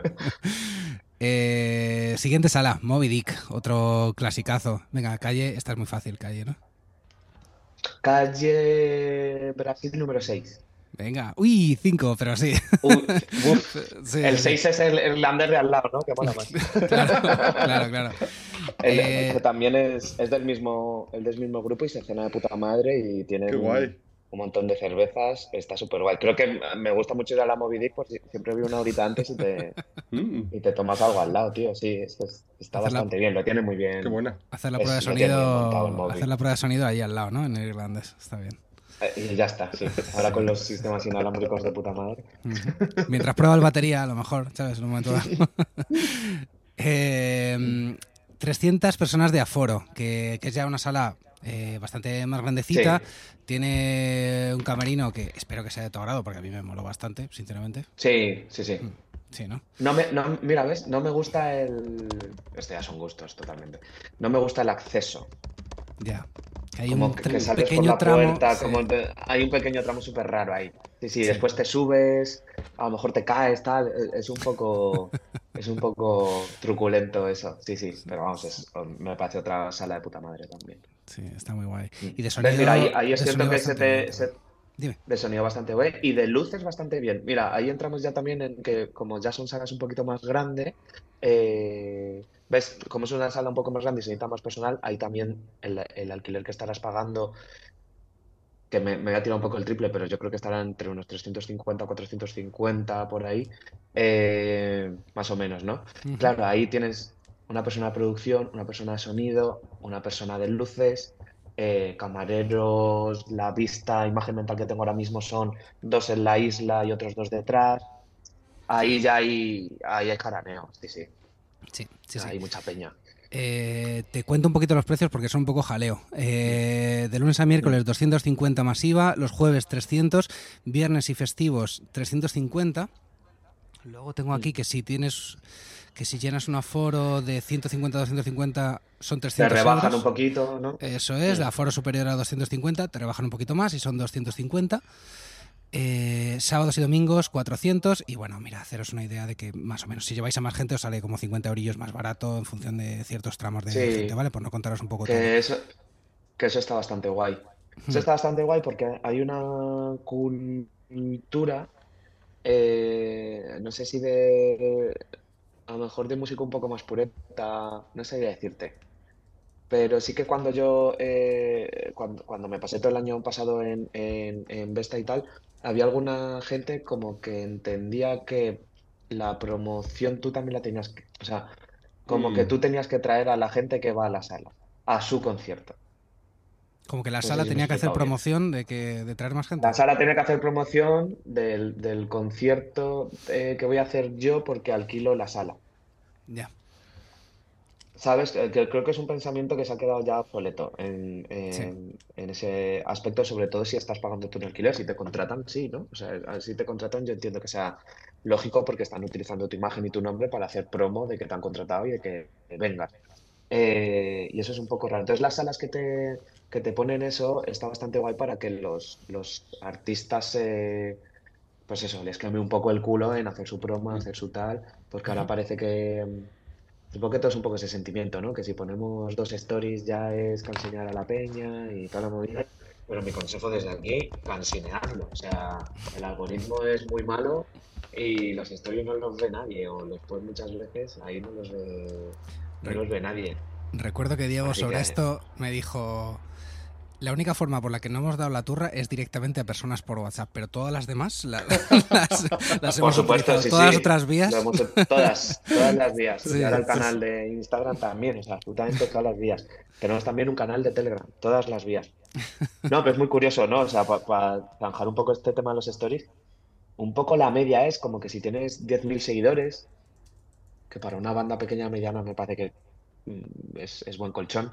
[SPEAKER 1] Siguiente sala, Moby Dick, otro clasicazo. Venga, calle, esta es muy fácil, calle, ¿no?
[SPEAKER 2] Calle Brasil número 6.
[SPEAKER 1] Venga, uy, 5, pero sí.
[SPEAKER 2] El
[SPEAKER 1] Sí, sí.
[SPEAKER 2] 6 es el irlandés de al lado, ¿no? Que mola más.
[SPEAKER 1] Claro, claro, claro.
[SPEAKER 2] Que también es del mismo grupo y se cena de puta madre y
[SPEAKER 3] Qué
[SPEAKER 2] tienen
[SPEAKER 3] guay.
[SPEAKER 2] un montón de cervezas. Está súper guay. Creo que me gusta mucho ir a la Moby Dick, pues siempre voy una horita antes
[SPEAKER 3] Mm,
[SPEAKER 2] y te tomas algo al lado, tío. Sí, está
[SPEAKER 1] hacer la,
[SPEAKER 2] bastante bien. Lo tiene muy
[SPEAKER 3] qué
[SPEAKER 2] bien.
[SPEAKER 3] buena.
[SPEAKER 1] hacer la prueba de
[SPEAKER 2] Lo tiene muy bien montado el
[SPEAKER 1] sonido. Hacer
[SPEAKER 2] Moby.
[SPEAKER 1] la prueba de sonido ahí al lado, ¿no? En el irlandés. Está bien.
[SPEAKER 2] Y ya está, sí. Ahora
[SPEAKER 1] Sí.
[SPEAKER 2] con los sistemas inalámbricos de puta madre.
[SPEAKER 1] Ujú. Mientras prueba el batería, a lo mejor, ¿sabes? En un momento dado. 300 personas de aforo, que es ya una sala bastante más grandecita.
[SPEAKER 2] Sí,
[SPEAKER 1] Tiene un camerino que espero que sea de tu agrado, porque a mí me moló bastante, sinceramente.
[SPEAKER 2] sí, sí, sí.
[SPEAKER 1] Mm, sí, ¿no?
[SPEAKER 2] Mira, ¿ves? No me gusta Este ya son gustos, totalmente. No me gusta el acceso.
[SPEAKER 1] Ya. Que hay
[SPEAKER 2] Como
[SPEAKER 1] un
[SPEAKER 2] que sales por
[SPEAKER 1] pequeño
[SPEAKER 2] la
[SPEAKER 1] tramo.
[SPEAKER 2] puerta,
[SPEAKER 1] Sí,
[SPEAKER 2] hay un pequeño tramo súper raro ahí. Sí, sí,
[SPEAKER 1] sí.
[SPEAKER 2] después te subes, a lo mejor te caes, tal. Es un poco truculento eso. Sí, sí, pero vamos, me parece otra sala de puta madre también.
[SPEAKER 1] Sí, está muy guay.
[SPEAKER 2] Mm.
[SPEAKER 1] Y
[SPEAKER 2] ¿Ves? Mira, ahí, ahí es
[SPEAKER 1] de
[SPEAKER 2] cierto
[SPEAKER 1] sonido
[SPEAKER 2] que
[SPEAKER 1] bastante bien también. Dime.
[SPEAKER 2] de sonido bastante bueno y de luces bastante bien. Mira, ahí entramos ya también en que como ya son salas un poquito más grandes, ¿ves? Como es una sala un poco más grande y se necesita más personal, ahí también el alquiler que estarás pagando que me voy a tirar un poco el triple, pero yo creo que estará entre unos 350 o 450 por ahí, más o menos, ¿no?
[SPEAKER 1] Ujú.
[SPEAKER 2] Claro, ahí tienes una persona de producción, una persona de sonido, una persona de luces, camareros, la vista, imagen mental que tengo ahora mismo son dos en la isla y otros dos detrás. Ahí ya ahí hay jaraneo, sí, sí,
[SPEAKER 1] Sí, sí, sí.
[SPEAKER 2] hay mucha peña.
[SPEAKER 1] Te cuento un poquito los precios porque son un poco jaleo. De lunes a
[SPEAKER 2] Mm,
[SPEAKER 1] miércoles 250 masiva, los jueves 300, viernes y festivos 350. Luego tengo
[SPEAKER 2] mm.
[SPEAKER 1] aquí que si llenas un aforo de 150 a 250 son
[SPEAKER 2] Te
[SPEAKER 1] 300
[SPEAKER 2] rebajan un
[SPEAKER 1] euros.
[SPEAKER 2] poquito, ¿no?
[SPEAKER 1] Eso es, de
[SPEAKER 2] Mm.
[SPEAKER 1] aforo superior a 250 te rebajan un poquito más y son 250. Sábados y domingos 400 y bueno, mira, haceros una idea de que más o menos si lleváis a más gente os sale como 50 eurillos más barato en función de ciertos tramos de gente,
[SPEAKER 2] Sí,
[SPEAKER 1] ¿vale? Por no contaros un poco todo.
[SPEAKER 2] que eso, que eso está bastante guay. Eso está bastante guay porque hay una cultura, no sé si a lo mejor de música un poco más pureta, no sé decirte. Pero sí que cuando me pasé todo el año pasado en Vesta y tal, había alguna gente como que entendía que la promoción tú también la tenías que, o sea, como que
[SPEAKER 3] Mm.
[SPEAKER 2] tú tenías que traer a la gente que va a la sala, a su concierto.
[SPEAKER 1] Como que la
[SPEAKER 2] No sé
[SPEAKER 1] sala
[SPEAKER 2] si me he
[SPEAKER 1] tenía que hacer
[SPEAKER 2] explicado bien.
[SPEAKER 1] promoción de traer más
[SPEAKER 2] La
[SPEAKER 1] gente.
[SPEAKER 2] sala tenía que hacer promoción del concierto que voy a hacer yo porque alquilo la sala.
[SPEAKER 1] Ya,
[SPEAKER 2] ¿Sabes? Que creo que es un pensamiento que se ha quedado ya obsoleto
[SPEAKER 1] sí.
[SPEAKER 2] en ese aspecto, sobre todo si estás pagando tu alquiler. Si te contratan, sí, ¿no? O sea, si te contratan, yo entiendo que sea lógico porque están utilizando tu imagen y tu nombre para hacer promo de que te han contratado y de que vengas. Y eso es un poco raro. Entonces, las salas que te ponen eso está bastante guay para que los artistas, pues eso, les queme un poco el culo en hacer su promo, hacer su tal, porque ahora
[SPEAKER 1] Ujú.
[SPEAKER 2] parece que. Supongo que todo es un poco ese sentimiento, ¿no? Que si ponemos dos stories ya es cansinear a la peña y toda la movida. Pero mi consejo desde aquí, cansinearlo. O sea, el algoritmo es muy malo y los stories no los ve nadie, o los pones muchas veces, ahí no
[SPEAKER 1] Re-
[SPEAKER 2] los ve nadie.
[SPEAKER 1] recuerdo que Diego
[SPEAKER 2] Así
[SPEAKER 1] sobre
[SPEAKER 2] que,
[SPEAKER 1] esto me dijo, la única forma por la que no hemos dado la turra es directamente a personas por WhatsApp, pero todas las demás las
[SPEAKER 2] por
[SPEAKER 1] hemos
[SPEAKER 2] supuesto,
[SPEAKER 1] utilizado.
[SPEAKER 2] sí,
[SPEAKER 1] Todas las
[SPEAKER 2] sí,
[SPEAKER 1] otras
[SPEAKER 2] lo
[SPEAKER 1] vías.
[SPEAKER 2] hemos hecho todas las vías. Y ahora
[SPEAKER 1] Sí,
[SPEAKER 2] el
[SPEAKER 1] pues
[SPEAKER 2] canal de Instagram también, o sea, absolutamente todas las vías. Tenemos también un canal de Telegram, todas las vías. No, pero es muy curioso, ¿no? O sea, para zanjar un poco este tema de los stories, un poco la media es como que si tienes 10.000 seguidores, que para una banda pequeña mediana me parece que es buen colchón,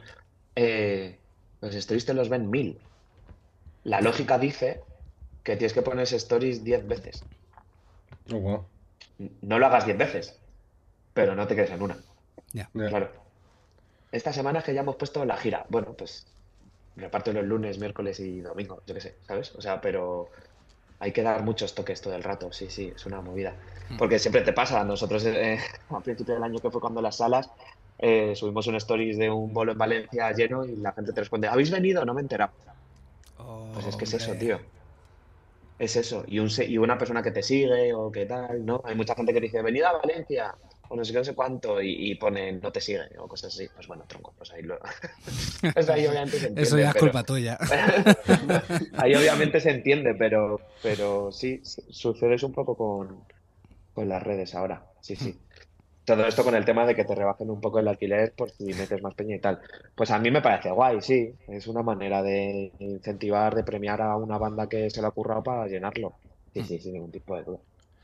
[SPEAKER 2] los stories te los ven 1.000. La
[SPEAKER 1] ya,
[SPEAKER 2] lógica dice que tienes que poner stories 10 veces.
[SPEAKER 3] Oh, wow.
[SPEAKER 2] No lo hagas 10 veces, pero no te quedes en una.
[SPEAKER 1] ya.
[SPEAKER 3] Ya.
[SPEAKER 2] Claro. Esta semana es que ya hemos puesto la gira. Bueno, pues reparto los lunes, miércoles y domingo, yo qué sé, ¿sabes? O sea, pero hay que dar muchos toques todo el rato, sí, sí, es una movida. Porque siempre te pasa, nosotros a principio del año que fue cuando las salas, subimos un stories de un bolo en Valencia lleno y la gente te responde, ¿habéis venido? No me he enterado. Pues es que es eso,
[SPEAKER 1] Hombre.
[SPEAKER 2] tío. Es eso. Y una persona que te sigue o qué tal, ¿no? Hay mucha gente que dice, venid a Valencia, o no sé qué, no sé cuánto, y pone, no te sigue, o cosas así. Pues bueno, tronco, pues ahí pues ahí obviamente se
[SPEAKER 1] Eso
[SPEAKER 2] entiende,
[SPEAKER 1] ya es
[SPEAKER 2] pero
[SPEAKER 1] culpa tuya.
[SPEAKER 2] ahí obviamente se entiende, pero sí, sucede eso un poco con las redes ahora. Sí, sí. Todo esto con el tema de que te rebajen un poco el alquiler por si metes más peña y tal. Pues a mí me parece guay, sí. Es una manera de incentivar, de premiar a una banda que se le ha currado para llenarlo. Sí, sí, sin ningún tipo de duda.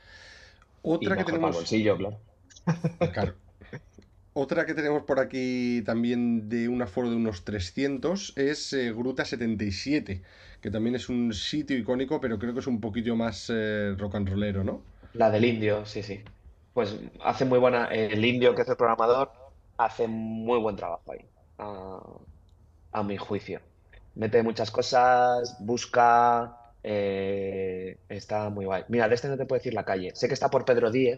[SPEAKER 2] Y
[SPEAKER 3] Otra que
[SPEAKER 2] mejor para el
[SPEAKER 3] tenemos,
[SPEAKER 2] bolsillo, claro.
[SPEAKER 3] claro, otra que tenemos por aquí también de un aforo de unos 300 es Gruta 77, que también es un sitio icónico, pero creo que es un poquito más rock and rollero, ¿no?
[SPEAKER 2] La del indio, sí, sí. Pues hace muy buena. El indio, que es el programador, hace muy buen trabajo ahí, a mi juicio. Mete muchas cosas, busca. Está muy guay. Mira, de este no te puedo decir la calle. Sé que está por Pedro Díez,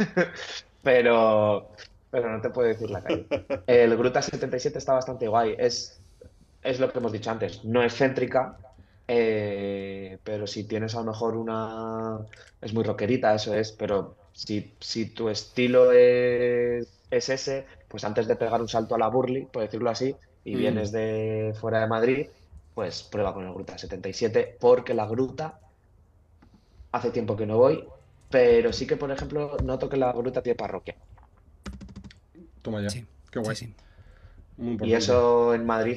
[SPEAKER 2] pero, pero no te puedo decir la calle. El Gruta 77 está bastante guay. Es lo que hemos dicho antes. No es céntrica, pero si tienes a lo mejor una. Es muy rockerita, eso es, pero si tu estilo es ese, pues antes de pegar un salto a la Burley, por decirlo así, y
[SPEAKER 3] Mm,
[SPEAKER 2] vienes de fuera de Madrid, pues prueba con el Gruta 77, porque la Gruta hace tiempo que no voy, pero sí que, por ejemplo, noto que la Gruta tiene parroquia.
[SPEAKER 3] Toma ya.
[SPEAKER 1] Sí,
[SPEAKER 3] Qué
[SPEAKER 1] sí,
[SPEAKER 3] guay.
[SPEAKER 1] sí.
[SPEAKER 3] Muy
[SPEAKER 2] Y
[SPEAKER 3] importante.
[SPEAKER 2] eso en Madrid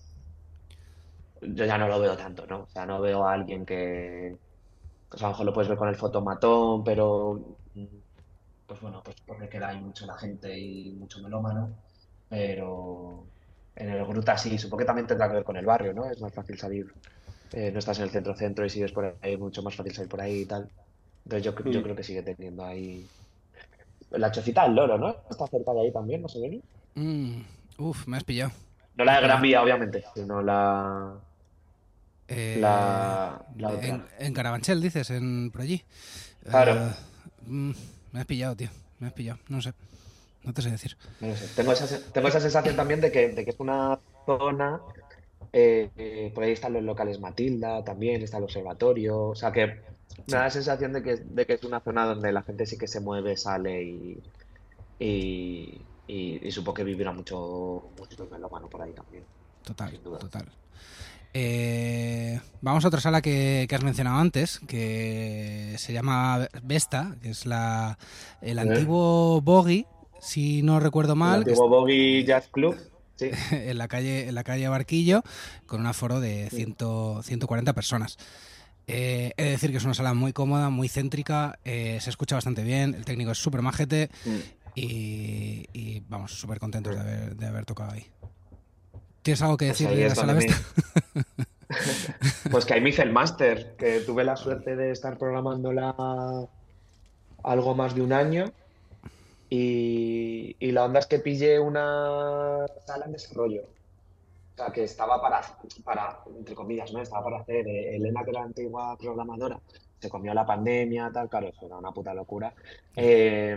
[SPEAKER 2] yo ya no lo veo tanto, ¿no? O sea, no veo a alguien que, pues a lo mejor lo puedes ver con el fotomatón, pero pues bueno, pues porque queda ahí mucho la gente y mucho melómano, pero en el Gruta sí, supongo que también tendrá que ver con el barrio, ¿no? Es más fácil salir, no estás en el centro-centro y sigues por ahí, mucho más fácil salir por ahí y tal. Entonces yo
[SPEAKER 3] Mm.
[SPEAKER 2] creo que sigue teniendo ahí... La Chocita del Loro, ¿no? Está cerca de ahí también, más o menos.
[SPEAKER 1] Mm, uf, me has pillado.
[SPEAKER 2] No
[SPEAKER 1] Me
[SPEAKER 2] la
[SPEAKER 1] has
[SPEAKER 2] de Gran
[SPEAKER 1] pillado.
[SPEAKER 2] Vía, obviamente, sino la otra.
[SPEAKER 1] En Carabanchel, dices, por allí.
[SPEAKER 2] Claro,
[SPEAKER 1] Eh, mm, me has pillado, tío. Me has pillado. No sé. No te sé decir.
[SPEAKER 2] no lo sé. Tengo esa sensación también de que es una zona. Por ahí están los locales Matilda, también está el observatorio. O sea que me da
[SPEAKER 1] Sí,
[SPEAKER 2] la sensación de que es una zona donde la gente sí que se mueve, sale y supongo que vivirá mucho melómano por ahí también,
[SPEAKER 1] total,
[SPEAKER 2] sin duda.
[SPEAKER 1] total. Vamos a otra sala que has mencionado antes, que se llama Vesta, que es el
[SPEAKER 2] ¿Eh?
[SPEAKER 1] antiguo Bogie, si no recuerdo
[SPEAKER 2] El
[SPEAKER 1] mal,
[SPEAKER 2] antiguo Boggy Jazz Club, sí.
[SPEAKER 1] en la calle Barquillo, con un aforo de
[SPEAKER 2] Mm.
[SPEAKER 1] 140 personas. He de decir que es una sala muy cómoda, muy céntrica, se escucha bastante bien, el técnico es súper majete
[SPEAKER 2] Mm.
[SPEAKER 1] y vamos, súper contentos de haber tocado ahí. ¿Tienes algo que
[SPEAKER 2] Pues
[SPEAKER 1] decir
[SPEAKER 2] ahí
[SPEAKER 1] de
[SPEAKER 2] es
[SPEAKER 1] la sala
[SPEAKER 2] donde
[SPEAKER 1] Vesta?
[SPEAKER 2] Pues que ahí me hice el máster, que tuve la suerte de estar programándola algo más de un año y la onda es que pillé una sala en desarrollo. O sea, que estaba entre comillas, ¿no? Estaba para hacer. Elena, que era la antigua programadora, se comió la pandemia, tal, claro, eso era una puta locura. Eh,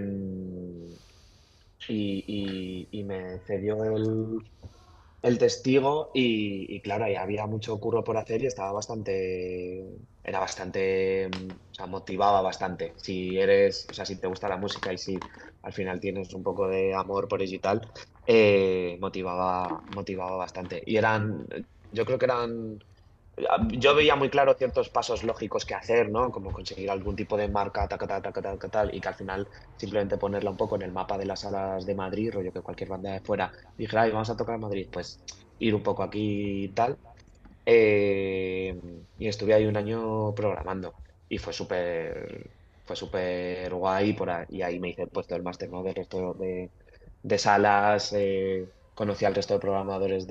[SPEAKER 2] y me cedió el testigo y claro, ahí había mucho curro por hacer y era bastante, o sea, motivaba bastante. Si eres, o sea, si te gusta la música y si al final tienes un poco de amor por ello y tal, motivaba bastante. Yo creo que yo veía muy claro ciertos pasos lógicos que hacer, ¿no? Como conseguir algún tipo de marca, taca, taca, taca, taca, tal, y que al final simplemente ponerla un poco en el mapa de las salas de Madrid, rollo que cualquier banda de fuera dijera, ay, vamos a tocar en Madrid, pues ir un poco aquí y tal. Eh, y estuve ahí un año programando y fue súper guay y ahí me hice pues todo el máster, ¿no? Del resto de salas, conocí al resto de programadores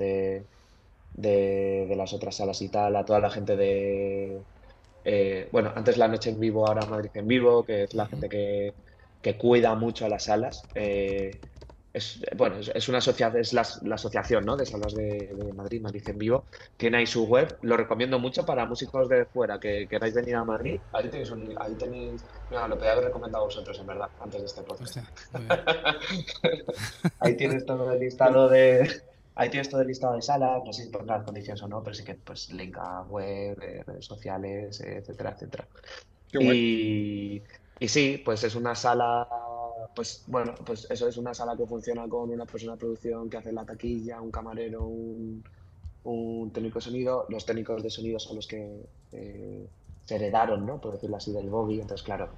[SPEAKER 2] de las otras salas y tal, a toda la gente bueno, antes La Noche en Vivo, ahora Madrid en Vivo, que es la gente que cuida mucho a las salas. Bueno, es una es la asociación, ¿no? De salas de Madrid, Madrid en Vivo. Tiene ahí su web. Lo recomiendo mucho para músicos de fuera que queráis venir a Madrid. Ahí tenéis. Mira, lo podía haber recomendado a vosotros, en verdad, antes de este podcast.
[SPEAKER 1] Hostia, muy bien.
[SPEAKER 2] Ahí tienes todo el
[SPEAKER 3] Bueno,
[SPEAKER 2] listado de. Ahí tienes todo el listado de salas, no sé si pondrás condiciones o no, pero sí que pues link a web, redes sociales, etcétera, etcétera.
[SPEAKER 3] qué guay.
[SPEAKER 2] Y sí, pues es una sala, pues bueno, pues eso es una sala que funciona con una persona de producción que hace la taquilla, un camarero, un técnico de sonido. Los técnicos de sonido son los que se heredaron, ¿no? Por decirlo así, del Bobby. Entonces, claro,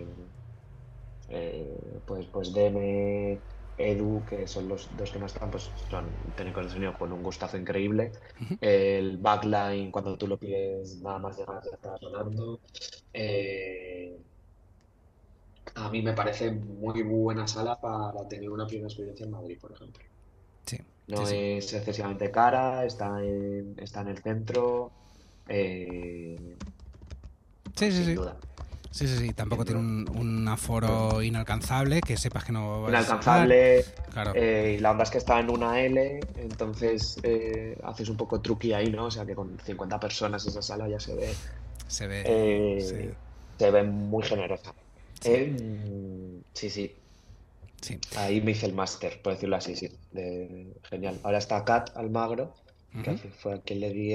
[SPEAKER 2] pues Deme, Edu, que son los dos que más están, pues son técnicos de sonido con un gustazo increíble. El backline, cuando tú lo pides, nada más llegar ya está sonando. Eh, a mí me parece muy buena sala para tener una primera experiencia en Madrid, por ejemplo.
[SPEAKER 1] Sí, sí,
[SPEAKER 2] No
[SPEAKER 1] sí.
[SPEAKER 2] es excesivamente cara, está en el centro, eh,
[SPEAKER 1] Sí, sí,
[SPEAKER 2] sin
[SPEAKER 1] sí.
[SPEAKER 2] duda,
[SPEAKER 1] Sí, sí, sí.
[SPEAKER 2] sin
[SPEAKER 1] Tampoco tiene
[SPEAKER 2] duda.
[SPEAKER 1] un aforo inalcanzable que sepas que no vayas a llenar.
[SPEAKER 2] Inalcanzable,
[SPEAKER 1] Claro,
[SPEAKER 2] y la onda es que está en una L, entonces haces un poco truqui ahí, ¿no? O sea que con 50 personas esa sala ya
[SPEAKER 1] se ve. Sí,
[SPEAKER 2] eh, se ve muy generosa.
[SPEAKER 1] sí,
[SPEAKER 2] Sí, sí,
[SPEAKER 1] sí.
[SPEAKER 2] ahí me hice el máster, por decirlo así, sí, genial. Ahora está Kat Almagro, que
[SPEAKER 1] Ujú.
[SPEAKER 2] fue a quien le di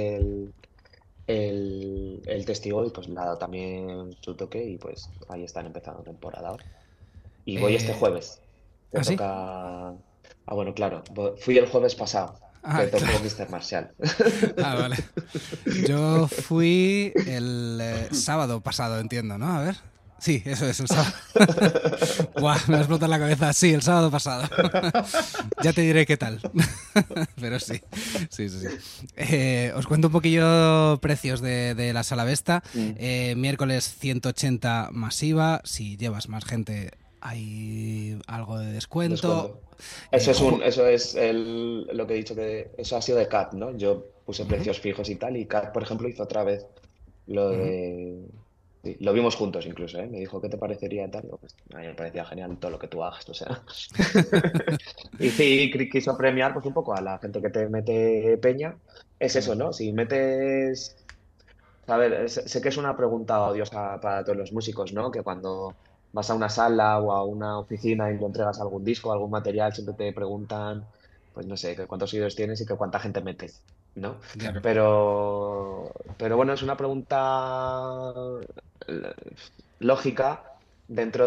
[SPEAKER 2] el testigo y pues le ha dado también su toque y pues ahí están empezando temporada ahora. Y voy este
[SPEAKER 1] Eh,
[SPEAKER 2] jueves. Te
[SPEAKER 1] ¿Ah, sí?
[SPEAKER 2] toca. Ah, bueno, claro. Fui el jueves pasado. que tocó
[SPEAKER 1] claro.
[SPEAKER 2] Mr. Marshall.
[SPEAKER 1] Vale. Yo fui el sábado pasado, entiendo, ¿no? A ver. Sí, eso es, el sábado. Buah, me ha explotado la cabeza. Sí, el sábado pasado. Ya te diré qué tal. Pero sí, sí, sí, sí. Os cuento un poquillo precios de la Sala Vesta. Miércoles 180 masiva. Si llevas más gente hay algo de descuento.
[SPEAKER 2] Descuento. Eso es lo que he dicho, que eso ha sido de CAT, ¿no? Yo puse
[SPEAKER 1] Ujú,
[SPEAKER 2] precios fijos y tal, y CAT, por ejemplo, hizo otra vez lo
[SPEAKER 1] ujú.
[SPEAKER 2] de... Sí, lo vimos juntos incluso, ¿eh? Me dijo, ¿qué te parecería tal? Digo, pues, a mí me parecía genial todo lo que tú hagas, o sea. Y sí, quiso premiar pues un poco a la gente que te mete peña. Es
[SPEAKER 1] Claro.
[SPEAKER 2] eso, ¿no? Si metes... A ver, sé que es una pregunta odiosa para todos los músicos, ¿no? Que cuando vas a una sala o a una oficina y le entregas algún disco, algún material, siempre te preguntan, pues no sé, que cuántos seguidores tienes y que cuánta gente metes, ¿no?
[SPEAKER 1] Ya.
[SPEAKER 3] Claro.
[SPEAKER 2] Pero bueno, es una pregunta eh, lógica dentro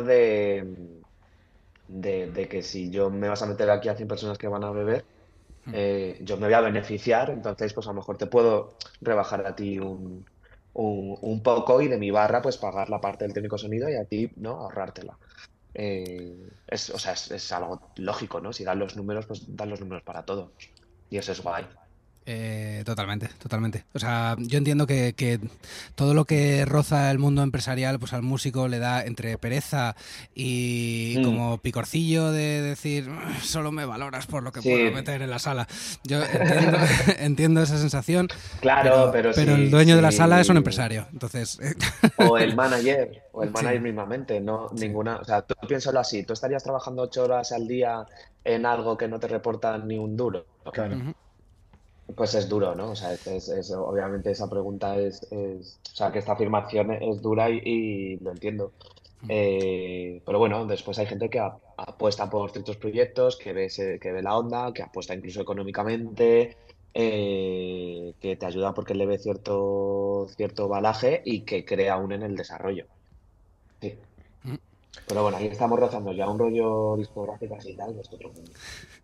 [SPEAKER 2] de que si yo me vas a meter aquí a 100 personas que van a beber, yo me voy a beneficiar, entonces pues a lo mejor te puedo rebajar a ti un poco y de mi barra pues pagar la parte del técnico sonido y a ti, ¿no? Ahorrártela. O sea, es algo lógico, ¿no? Si dan los números, pues dan los números para todo. Y eso es guay.
[SPEAKER 1] Totalmente, totalmente. O sea, yo entiendo que todo lo que roza el mundo empresarial, pues al músico le da entre pereza y
[SPEAKER 2] Mm,
[SPEAKER 1] como picorcillo de decir, solo me valoras por lo que puedo
[SPEAKER 2] sí.
[SPEAKER 1] meter en la sala. Yo entiendo, entiendo esa sensación,
[SPEAKER 2] Claro, pero
[SPEAKER 1] pero el
[SPEAKER 2] si,
[SPEAKER 1] dueño de la sala es un
[SPEAKER 2] si...
[SPEAKER 1] empresario. Entonces,
[SPEAKER 2] O el
[SPEAKER 1] sí,
[SPEAKER 2] manager mismamente, no
[SPEAKER 1] sí.
[SPEAKER 2] ninguna, o sea, tú piénsalo así, tú estarías trabajando 8 horas al día en algo que no te reporta ni un duro.
[SPEAKER 3] Claro.
[SPEAKER 1] Ujú,
[SPEAKER 2] Pues es duro, ¿no? O sea, obviamente esa pregunta o sea, que esta afirmación es dura y lo entiendo. Pero bueno, después hay gente que apuesta por ciertos proyectos, que ve la onda, que apuesta incluso económicamente, que te ayuda porque le ve cierto balaje y que crea aún en el desarrollo. Sí.
[SPEAKER 1] ujú.
[SPEAKER 2] Pero bueno, ahí estamos rozando ya un rollo discográfico así y tal, que es otro mundo.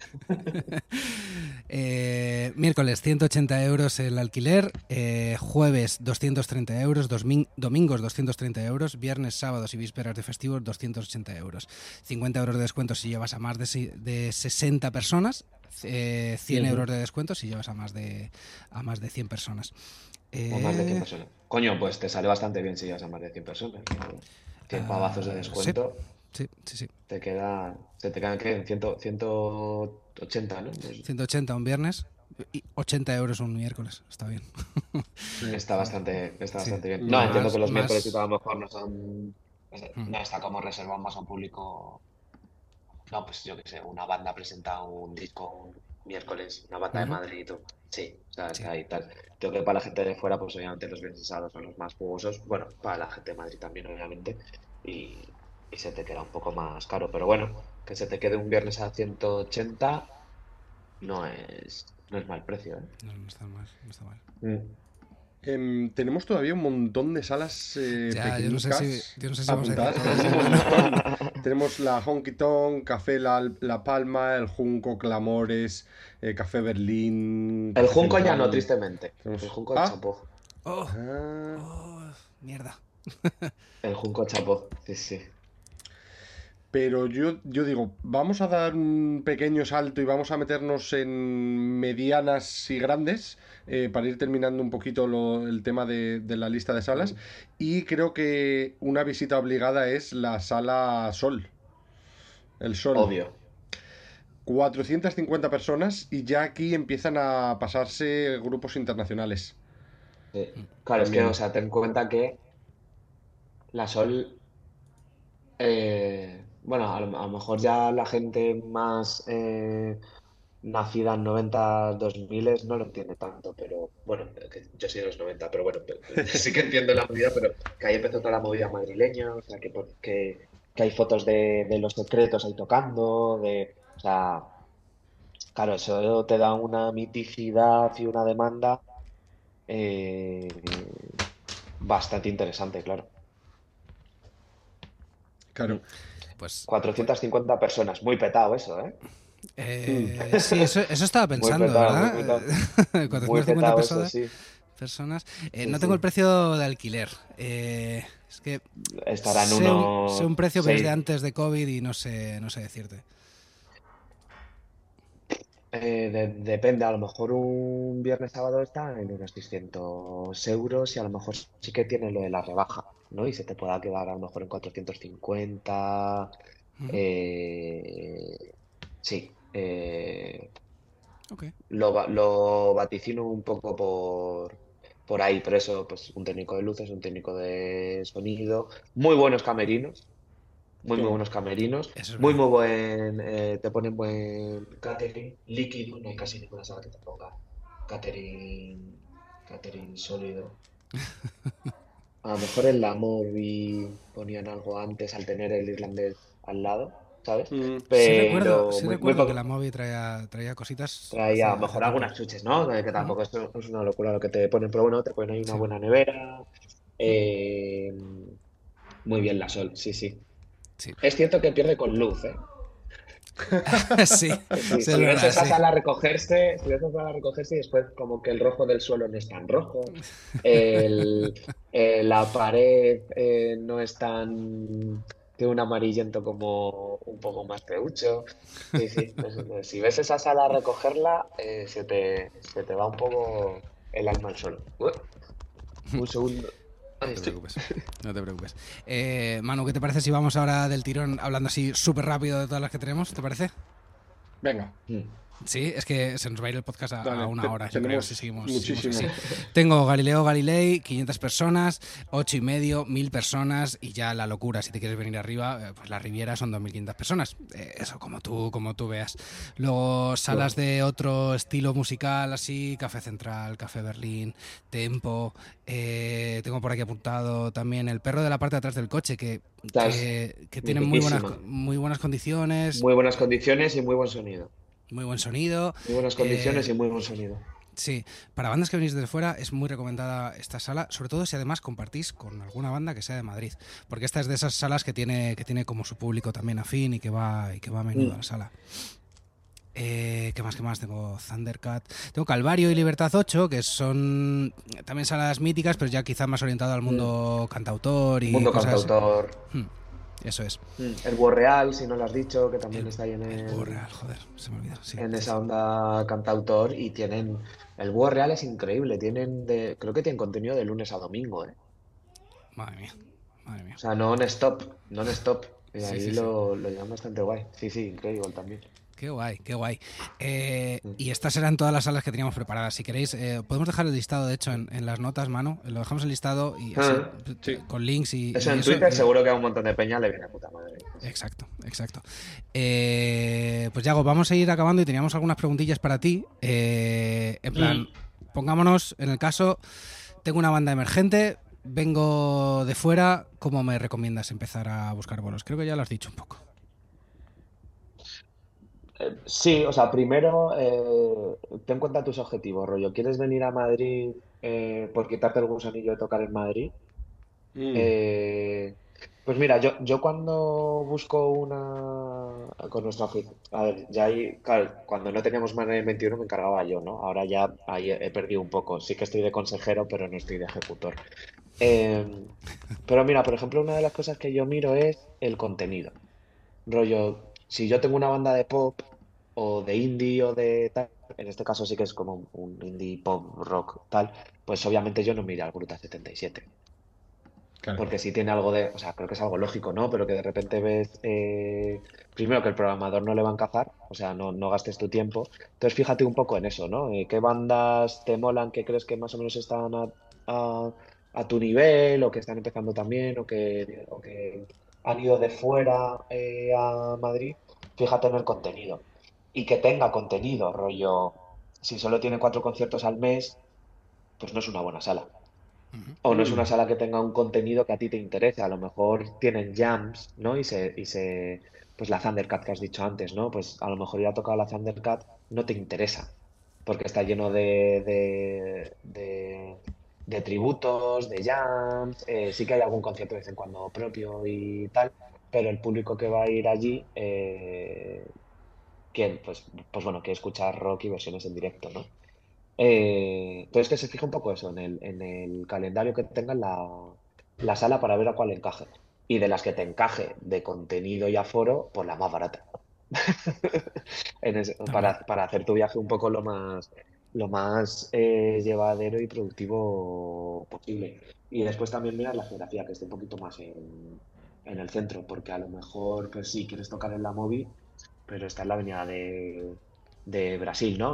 [SPEAKER 1] Miércoles 180 euros el alquiler, jueves 230 euros, domingos 230 euros, viernes, sábados y vísperas de festivos 280 euros. 50 euros de descuento si llevas a más de 60 personas, 100 euros
[SPEAKER 2] Ujú.
[SPEAKER 1] de descuento si llevas a más de 100 personas.
[SPEAKER 2] O más de 100
[SPEAKER 1] Eh,
[SPEAKER 2] personas. Coño, pues te sale bastante bien si llevas a más de 100 personas. 100 pavazos de
[SPEAKER 1] sí,
[SPEAKER 2] descuento,
[SPEAKER 1] sí, sí, sí.
[SPEAKER 2] se te quedan ¿qué? En 180, ¿no? Pues
[SPEAKER 1] 180 un viernes y 80 euros un miércoles. Está bien.
[SPEAKER 3] Sí.
[SPEAKER 2] está
[SPEAKER 1] Sí.
[SPEAKER 2] bastante bien. No, entiendo
[SPEAKER 3] Normal.
[SPEAKER 2] que los miércoles y todo a
[SPEAKER 1] Más.
[SPEAKER 2] lo mejor no son, no está como reservado más a un público. No, pues yo qué sé, una banda presenta un disco un miércoles, una banda de
[SPEAKER 1] Ujú,
[SPEAKER 2] Madrid y tú. Sí, o sea,
[SPEAKER 1] sí.
[SPEAKER 2] está ahí tal. Creo que para la gente de fuera, pues obviamente los viernes y sábados son los más jugosos. Bueno, para la gente de Madrid también, obviamente. Y se te queda un poco más caro. Pero bueno, que se te quede un viernes a 180 no es mal precio, ¿eh?
[SPEAKER 1] No, no está mal, no está mal.
[SPEAKER 2] Mm.
[SPEAKER 3] Tenemos todavía un montón de salas
[SPEAKER 1] Ya,
[SPEAKER 3] pequeñicas
[SPEAKER 1] yo no sé si vamos a decir
[SPEAKER 3] apuntadas.
[SPEAKER 1] todas, ¿eh? Pero
[SPEAKER 3] Tenemos la Honky Tonk, Café La Palma, el Junco, Clamores, Café Berlín,
[SPEAKER 2] El
[SPEAKER 3] Café
[SPEAKER 2] Junco ya no,
[SPEAKER 3] Central.
[SPEAKER 2] tristemente. El
[SPEAKER 3] Tenemos.
[SPEAKER 2] Junco
[SPEAKER 3] Ah,
[SPEAKER 2] chapó.
[SPEAKER 1] oh,
[SPEAKER 3] ah,
[SPEAKER 1] oh, mierda.
[SPEAKER 2] El Junco chapó, sí, sí.
[SPEAKER 3] pero yo digo, vamos a dar un pequeño salto y vamos a meternos en medianas y grandes para ir terminando un poquito el tema de la lista de salas.
[SPEAKER 2] Mm.
[SPEAKER 3] Y creo que una visita obligada es la sala Sol, el Sol.
[SPEAKER 2] Obvio.
[SPEAKER 3] 450 personas y ya aquí empiezan a pasarse grupos internacionales
[SPEAKER 2] Sí. Claro, es que, o
[SPEAKER 3] también.
[SPEAKER 2] sea, ten en cuenta que la Sol, bueno, a lo mejor ya la gente más nacida en 90, 2000 no lo entiende tanto, pero bueno, que yo soy de los 90, pero bueno, sí que entiendo la movida, pero que ahí empezó toda la movida madrileña, o sea, que hay fotos de Los Secretos ahí tocando, o sea, claro, eso te da una miticidad y una demanda eh, bastante interesante, claro. Mm.
[SPEAKER 3] Claro.
[SPEAKER 1] Pues,
[SPEAKER 2] 450 personas, muy petado eso, ¿eh?
[SPEAKER 1] Sí, eso estaba
[SPEAKER 2] Muy
[SPEAKER 1] pensando,
[SPEAKER 2] petado, muy
[SPEAKER 1] ¿verdad?
[SPEAKER 2] petado. Muy
[SPEAKER 1] 450
[SPEAKER 2] petado, eso
[SPEAKER 1] personas.
[SPEAKER 2] sí. Sí,
[SPEAKER 1] No tengo el
[SPEAKER 2] sí.
[SPEAKER 1] precio de alquiler. Es que
[SPEAKER 2] Estará en
[SPEAKER 1] sé un
[SPEAKER 2] unos
[SPEAKER 1] precio, pero es de
[SPEAKER 2] 6.
[SPEAKER 1] antes de COVID y no sé decirte.
[SPEAKER 2] Depende, a lo mejor un viernes sábado está en unos 600 euros y a lo mejor sí que tiene lo de la rebaja, ¿no? Y se te pueda quedar a lo mejor en 450.
[SPEAKER 1] Ujú.
[SPEAKER 2] eh, sí,
[SPEAKER 1] Ok.
[SPEAKER 2] lo vaticino un poco por ahí, pero eso, pues un técnico de luces, un técnico de sonido, muy buenos camerinos. Muy, muy
[SPEAKER 3] Mm.
[SPEAKER 2] buenos camerinos.
[SPEAKER 1] Eso es
[SPEAKER 2] Muy,
[SPEAKER 1] verdad.
[SPEAKER 2] muy buen. Te ponen buen catering líquido. No hay casi ninguna sala que te ponga catering, catering sólido. A lo mejor en la Movi ponían algo antes al tener el irlandés al lado, ¿sabes?
[SPEAKER 3] Mm.
[SPEAKER 2] Pero
[SPEAKER 1] Sí
[SPEAKER 2] muy, muy
[SPEAKER 1] recuerdo que la
[SPEAKER 2] poco.
[SPEAKER 1] Movi traía cositas
[SPEAKER 2] Traía a lo
[SPEAKER 1] hace
[SPEAKER 2] mejor
[SPEAKER 1] tiempo.
[SPEAKER 2] algunas chuches, ¿no? Que
[SPEAKER 1] Ujú.
[SPEAKER 2] tampoco esto no es una locura lo que te ponen, pero bueno, te ponen ahí una
[SPEAKER 1] Sí.
[SPEAKER 2] buena nevera. eh, Muy bien la Sol, sí, sí.
[SPEAKER 1] Sí.
[SPEAKER 2] Es cierto que pierde con luz, ¿eh?
[SPEAKER 1] Sí,
[SPEAKER 2] Sí,
[SPEAKER 1] sí, es
[SPEAKER 2] si ves
[SPEAKER 1] verdad,
[SPEAKER 2] esa
[SPEAKER 1] sí.
[SPEAKER 2] sala a recogerse, si ves esa sala a recogerse y después como que el rojo del suelo no es tan rojo, el, la pared no es tan de un amarillento como un poco más feucho. Sí, sí, si ves esa sala a recogerla, se te va un poco el alma al suelo. Un segundo.
[SPEAKER 1] No
[SPEAKER 2] Ahí
[SPEAKER 1] te
[SPEAKER 2] estoy.
[SPEAKER 1] preocupes, no te preocupes. Manu, ¿qué te parece si vamos ahora del tirón hablando así súper rápido de todas las que tenemos? ¿Te parece?
[SPEAKER 3] Venga,
[SPEAKER 2] Mm.
[SPEAKER 1] Sí, es que se nos va a ir el podcast a
[SPEAKER 3] dale,
[SPEAKER 1] una hora, yo creo, si
[SPEAKER 3] tenemos
[SPEAKER 1] seguimos
[SPEAKER 3] muchísimo.
[SPEAKER 1] así. Tengo Galileo Galilei, 500 personas, 8 y medio, 1000 personas y ya la locura, si te quieres venir arriba, pues la Riviera son 2500 personas. Eso, como tú veas. Luego salas
[SPEAKER 2] Bueno,
[SPEAKER 1] de otro estilo musical, así, Café Central, Café Berlín, Tempo. Tengo por aquí apuntado también El Perro de la parte de atrás del coche, que,
[SPEAKER 2] estás
[SPEAKER 1] que tienen
[SPEAKER 2] mitiquísima.
[SPEAKER 1] muy buenas condiciones,
[SPEAKER 2] Muy buenas condiciones y muy buen sonido.
[SPEAKER 1] muy buen sonido.
[SPEAKER 2] Muy buenas condiciones
[SPEAKER 1] Eh,
[SPEAKER 2] y muy buen sonido.
[SPEAKER 1] Sí, para bandas que venís desde fuera es muy recomendada esta sala, sobre todo si además compartís con alguna banda que sea de Madrid, porque esta es de esas salas que tiene como su público también afín y que va a menudo a la
[SPEAKER 2] Mm,
[SPEAKER 1] sala. ¿Qué más? Tengo Thundercat, tengo Calvario y Libertad 8, que son también salas míticas, pero ya quizá más orientado al
[SPEAKER 2] mm.
[SPEAKER 1] mundo cantautor y
[SPEAKER 2] Mundo
[SPEAKER 1] cosas así.
[SPEAKER 2] cantautor.
[SPEAKER 1] Hmm, Eso es.
[SPEAKER 2] El Búho Real, si no lo has dicho, que también
[SPEAKER 1] El,
[SPEAKER 2] está ahí en
[SPEAKER 1] el Búho Real, joder, se me olvidó. Sí,
[SPEAKER 2] en
[SPEAKER 1] sí,
[SPEAKER 2] esa
[SPEAKER 1] sí.
[SPEAKER 2] onda cantautor y tienen. El Búho Real es increíble. Creo que tienen contenido de lunes a domingo, ¿eh?
[SPEAKER 1] Madre mía, madre mía.
[SPEAKER 2] O sea, non-stop, non-stop. Y
[SPEAKER 1] Sí,
[SPEAKER 2] ahí
[SPEAKER 1] sí, sí.
[SPEAKER 2] lo llevan bastante guay. Sí, sí, increíble también.
[SPEAKER 1] Qué guay, qué guay.
[SPEAKER 2] Mm.
[SPEAKER 1] Y estas eran todas las salas que teníamos preparadas. Si queréis, podemos dejar el listado, de hecho, en las notas, mano. Lo dejamos el listado y así,
[SPEAKER 2] Ah,
[SPEAKER 3] Sí.
[SPEAKER 1] con links y,
[SPEAKER 2] Eso
[SPEAKER 1] y
[SPEAKER 2] en
[SPEAKER 1] eso.
[SPEAKER 2] Twitter seguro que a un montón de peña le viene a puta madre. Sí.
[SPEAKER 1] Exacto, exacto. Pues Yago, vamos a ir acabando y teníamos algunas preguntillas para ti. En plan,
[SPEAKER 2] Mm.
[SPEAKER 1] pongámonos en el caso, tengo una banda emergente, vengo de fuera, ¿cómo me recomiendas empezar a buscar bolos? Creo que ya lo has dicho un poco.
[SPEAKER 2] Sí, o sea, primero ten en cuenta tus objetivos, rollo. ¿Quieres venir a Madrid por quitarte el gusanillo de tocar en Madrid?
[SPEAKER 3] Mm.
[SPEAKER 2] Eh, pues mira, yo cuando busco una con nuestra oficina, a ver, ya ahí, claro, cuando no teníamos más de 21 me encargaba yo, ¿no? Ahora ya ahí he perdido un poco. Sí que estoy de consejero, pero no estoy de ejecutor. Eh, pero mira, por ejemplo, una de las cosas que yo miro es el contenido. Rollo, si yo tengo una banda de pop o de indie o de tal, en este caso sí que es como un indie pop rock tal, pues obviamente yo no me iré al Gruta 77.
[SPEAKER 3] Claro.
[SPEAKER 2] Porque si tiene algo de, o sea, creo que es algo lógico, ¿no? Pero que de repente ves, primero que el programador no le va a encajar, o sea, no gastes tu tiempo. Entonces fíjate un poco en eso, ¿no? ¿Qué bandas te molan, qué crees que más o menos están a- a tu nivel o que están empezando también o que han ido de fuera a Madrid? Fíjate en el contenido. Y que tenga contenido, rollo, si solo tiene 4 conciertos al mes, pues no es una buena sala.
[SPEAKER 1] Ujú.
[SPEAKER 2] O no es una
[SPEAKER 3] Mm.
[SPEAKER 2] sala que tenga un contenido que a ti te interese. A lo mejor tienen jams, ¿no? Pues la Thundercat que has dicho antes, ¿no? Pues a lo mejor ir a tocar la Thundercat no te interesa, porque está lleno de tributos, de jams. Sí que hay algún concierto de vez en cuando propio y tal, pero el público que va a ir allí quien, pues bueno, quiere escuchar rock y versiones en directo, ¿no? Entonces que se fija un poco eso, en el calendario que tenga la sala para ver a cuál encaje. Y de las que te encaje de contenido y aforo, pues la más barata.
[SPEAKER 1] También.
[SPEAKER 2] Para hacer tu viaje un poco lo más llevadero y productivo posible. Y después también mirar la geografía, que esté un poquito más en el centro, porque a lo mejor, pues sí, quieres tocar en la Movi, pero está en la avenida de Brasil, ¿no?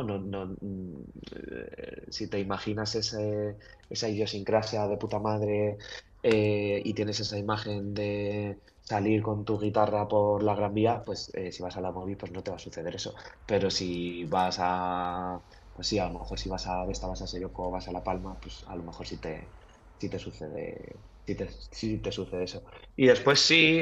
[SPEAKER 2] Si te imaginas esa idiosincrasia de puta madre y tienes esa imagen de salir con tu guitarra por la Gran Vía, pues si vas a la Movi, pues no te va a suceder eso. Pero si vas pues sí, a lo mejor si vas a Vesta, vas a Selloko o vas a La Palma, pues a lo mejor sí te sucede, sí te sucede eso. Y después sí,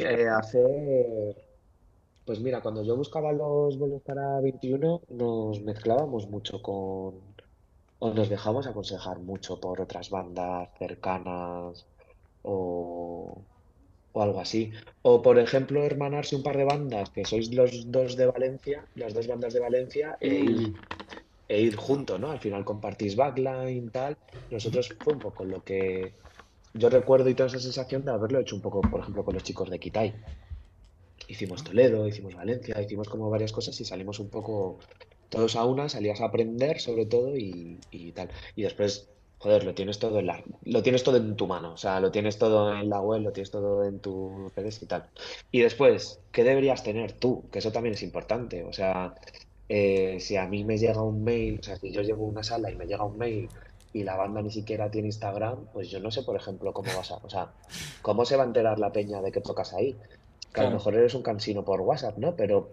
[SPEAKER 2] pues mira, cuando yo buscaba los vuelos para 21, nos mezclábamos mucho o nos dejamos aconsejar mucho por otras bandas cercanas o, o algo así. O por ejemplo, hermanarse un par de bandas, que sois los dos de Valencia, las dos bandas de Valencia,
[SPEAKER 3] Mm,
[SPEAKER 2] e ir juntos, ¿no? Al final compartís backline, tal.
[SPEAKER 1] Ujú.
[SPEAKER 2] Nosotros fue un poco lo que yo recuerdo y toda esa sensación de haberlo hecho un poco, por ejemplo, con los chicos de Kitai. Hicimos
[SPEAKER 1] Ah,
[SPEAKER 2] Toledo, hicimos Valencia, hicimos como varias cosas y salimos un poco todos a una, salías a aprender sobre todo y tal. Y después, joder, lo tienes todo en tu mano, o sea, lo tienes todo en la web, lo tienes todo en tus redes y tal. Y después, ¿qué deberías tener tú? Que eso también es importante. O sea, si a mí me llega un mail, o sea, si yo llevo una sala y me llega un mail y la banda ni siquiera tiene Instagram, pues yo no sé, por ejemplo, o sea, cómo se va a enterar la peña de que tocas ahí. Que a lo
[SPEAKER 3] claro.
[SPEAKER 2] mejor eres un cansino por WhatsApp, ¿no? Pero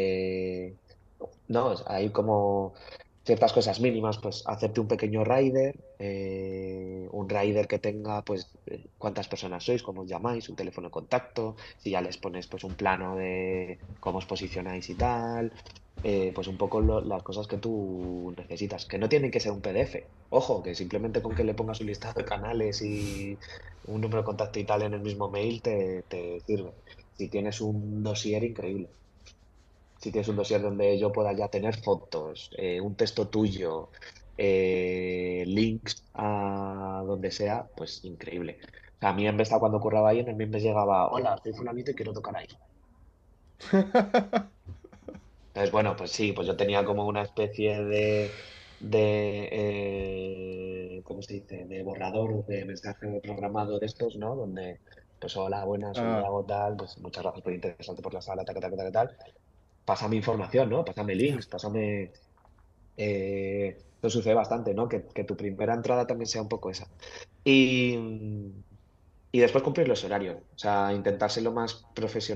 [SPEAKER 2] no, hay como ciertas cosas mínimas, pues hacerte un rider que tenga, pues, cuántas personas sois, cómo os llamáis, un teléfono de contacto, si ya les pones, pues, un plano de cómo os posicionáis y tal, pues un poco las cosas que tú necesitas, que no tienen que ser un PDF. Ojo, que simplemente con que le pongas un listado de canales y un número de contacto y tal en el mismo mail te sirve. Si tienes un dossier increíble. Si tienes un dossier donde yo pueda ya tener fotos, un texto tuyo, links a donde sea, pues increíble. O sea, a mí en vez de cuando curraba ahí, en el mail me llegaba, hola, soy fulanito y quiero tocar ahí. Entonces, bueno, pues sí, pues yo tenía como una especie ¿cómo se dice? De borrador de mensaje programado de estos, ¿no? Donde, pues, hola, buenas, soy
[SPEAKER 3] Ah,
[SPEAKER 2] Yago, tal, pues muchas gracias por interesarte por la sala, tal, tal, tal, tal. Pásame información, ¿no? Pásame
[SPEAKER 1] ya.
[SPEAKER 2] links, pásame... Esto sucede bastante, ¿no? Que tu primera entrada también sea un poco esa. Y, y después cumplir los horarios. O sea, intentar ser lo más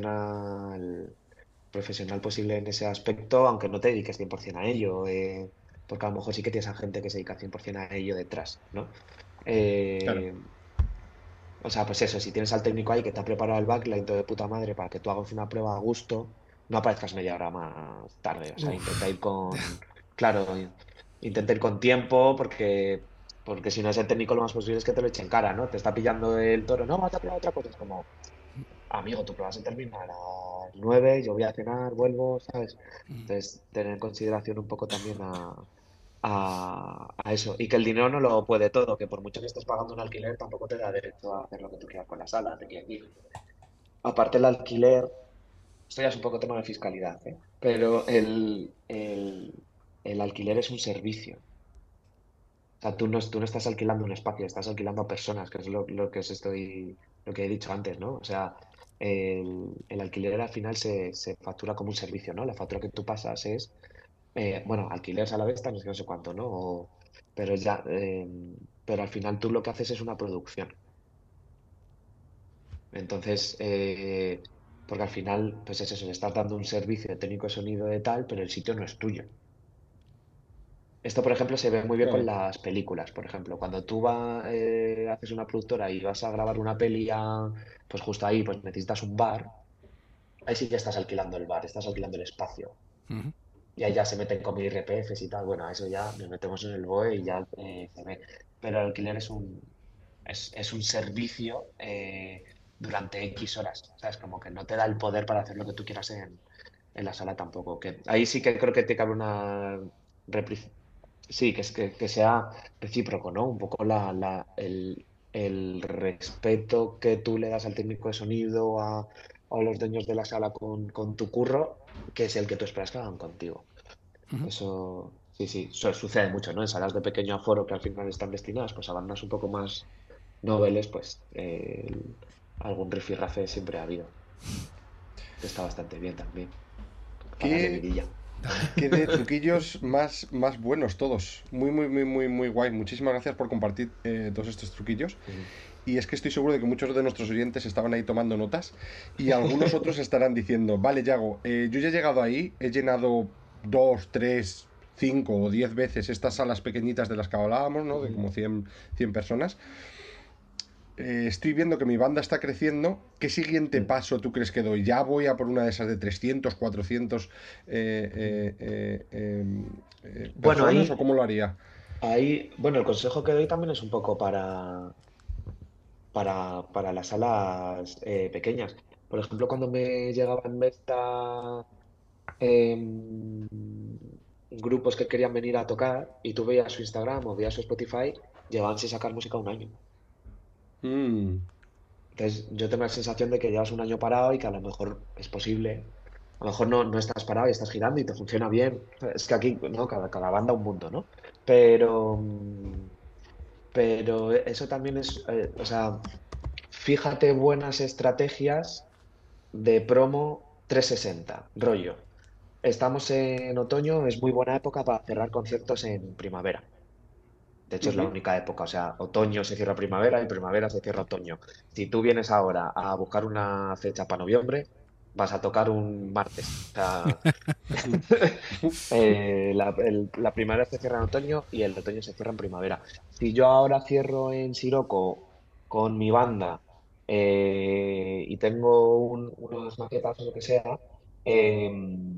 [SPEAKER 2] profesional posible en ese aspecto, aunque no te dediques 100% a ello. Porque a lo mejor sí que tienes a gente que se dedica 100% a ello detrás, ¿no?
[SPEAKER 3] claro.
[SPEAKER 2] Eh, o sea, pues eso, si tienes al técnico ahí que te ha preparado el backline todo de puta madre para que tú hagas una prueba a gusto, no aparezcas media hora más tarde. O sea, intenta ir
[SPEAKER 1] Uf.
[SPEAKER 2] con, claro, intenta ir con tiempo porque si no es el técnico lo más posible es que te lo eche en cara, ¿no? Te está pillando el toro, no, vas a probar otra cosa. Es como, amigo, tu prueba se termina a las 9, yo voy a cenar, vuelvo, ¿sabes? Entonces, tener en consideración un poco también a eso. Y que el dinero no lo puede todo, que por mucho que estés pagando un alquiler, tampoco te da derecho a hacer lo que tú quieras con la sala, te quiero decir. Aparte el alquiler, esto ya es un poco tema de fiscalidad, ¿eh? Pero el alquiler es un servicio. O sea, tú no estás alquilando un espacio, estás alquilando a personas, que es lo que he dicho antes, ¿no? O sea, el alquiler al final se factura como un servicio, ¿no? La factura que tú pasas es bueno, alquileres a la vez, no sé cuánto, ¿no? Pero ya, pero al final tú lo que haces es una producción. Entonces, porque al final, pues es eso, le estás dando un servicio de técnico de sonido de tal, pero el sitio no es tuyo. Esto, por ejemplo, se ve muy bien con
[SPEAKER 3] Claro.
[SPEAKER 2] las películas, por ejemplo. Cuando tú haces una productora y vas a grabar una peli pues justo ahí, pues necesitas un bar, ahí sí que estás alquilando el bar, estás alquilando el espacio.
[SPEAKER 1] Ujú.
[SPEAKER 2] Y ahí ya se meten con IRPFs y tal. Bueno, a eso ya nos metemos en el BOE y ya se ve. Pero el alquiler es un servicio durante X horas. ¿Sabes? Como que no te da el poder para hacer lo que tú quieras en la sala tampoco. Que ahí sí que creo que tiene que haber una sí, que sea recíproco, ¿no? Un poco el respeto que tú le das al técnico de sonido, a los dueños de la sala con tu curro, que es el que tú esperas que hagan contigo.
[SPEAKER 1] Ujú.
[SPEAKER 2] Eso, sí, sí, sucede mucho, ¿no? En salas de pequeño aforo que al final están destinadas pues, a bandas un poco más noveles, pues algún rifirrafe siempre ha habido. Que está bastante bien también, para darle
[SPEAKER 3] ¿Qué,
[SPEAKER 2] vidilla.
[SPEAKER 1] También.
[SPEAKER 3] qué de truquillos más buenos todos? Muy, muy, muy, muy, muy guay. Muchísimas gracias por compartir todos estos truquillos.
[SPEAKER 2] Ujú.
[SPEAKER 3] Y es que estoy seguro de que muchos de nuestros oyentes estaban ahí tomando notas y algunos otros estarán diciendo, vale, Yago, yo ya he llegado ahí, he llenado 2, 3, 5 o 10 veces estas salas pequeñitas de las que hablábamos, ¿no? De
[SPEAKER 2] Ujú.
[SPEAKER 3] como cien personas. Estoy viendo que mi banda está creciendo. ¿Qué siguiente
[SPEAKER 2] Mm.
[SPEAKER 3] paso tú crees que doy? ¿Ya voy a por una de esas de 300, 400
[SPEAKER 2] Bueno,
[SPEAKER 3] personas o cómo lo haría?
[SPEAKER 2] bueno, el consejo que doy también es un poco para las salas pequeñas. Por ejemplo, cuando me llegaba en Mesta em, grupos que querían venir a tocar y tú veías su Instagram o veías su Spotify, llevaban sin sacar música un año.
[SPEAKER 3] Mm,
[SPEAKER 2] Entonces, yo tengo la sensación de que llevas un año parado y que a lo mejor es posible. A lo mejor no estás parado y estás girando y te funciona bien. Es que aquí, ¿no? Cada banda un mundo, ¿no? Pero, pero eso también es, o sea, fíjate buenas estrategias de promo 360 rollo. Estamos en otoño, es muy buena época para cerrar conciertos en primavera. De hecho, es la
[SPEAKER 3] ujú.
[SPEAKER 2] única época. O sea, otoño se cierra primavera y primavera se cierra otoño. Si tú vienes ahora a buscar una fecha para noviembre, vas a tocar un martes. O sea, la primavera se cierra en otoño y el otoño se cierra en primavera. Si yo ahora cierro en Siroco con mi banda y tengo unas maquetas o lo que sea, eh,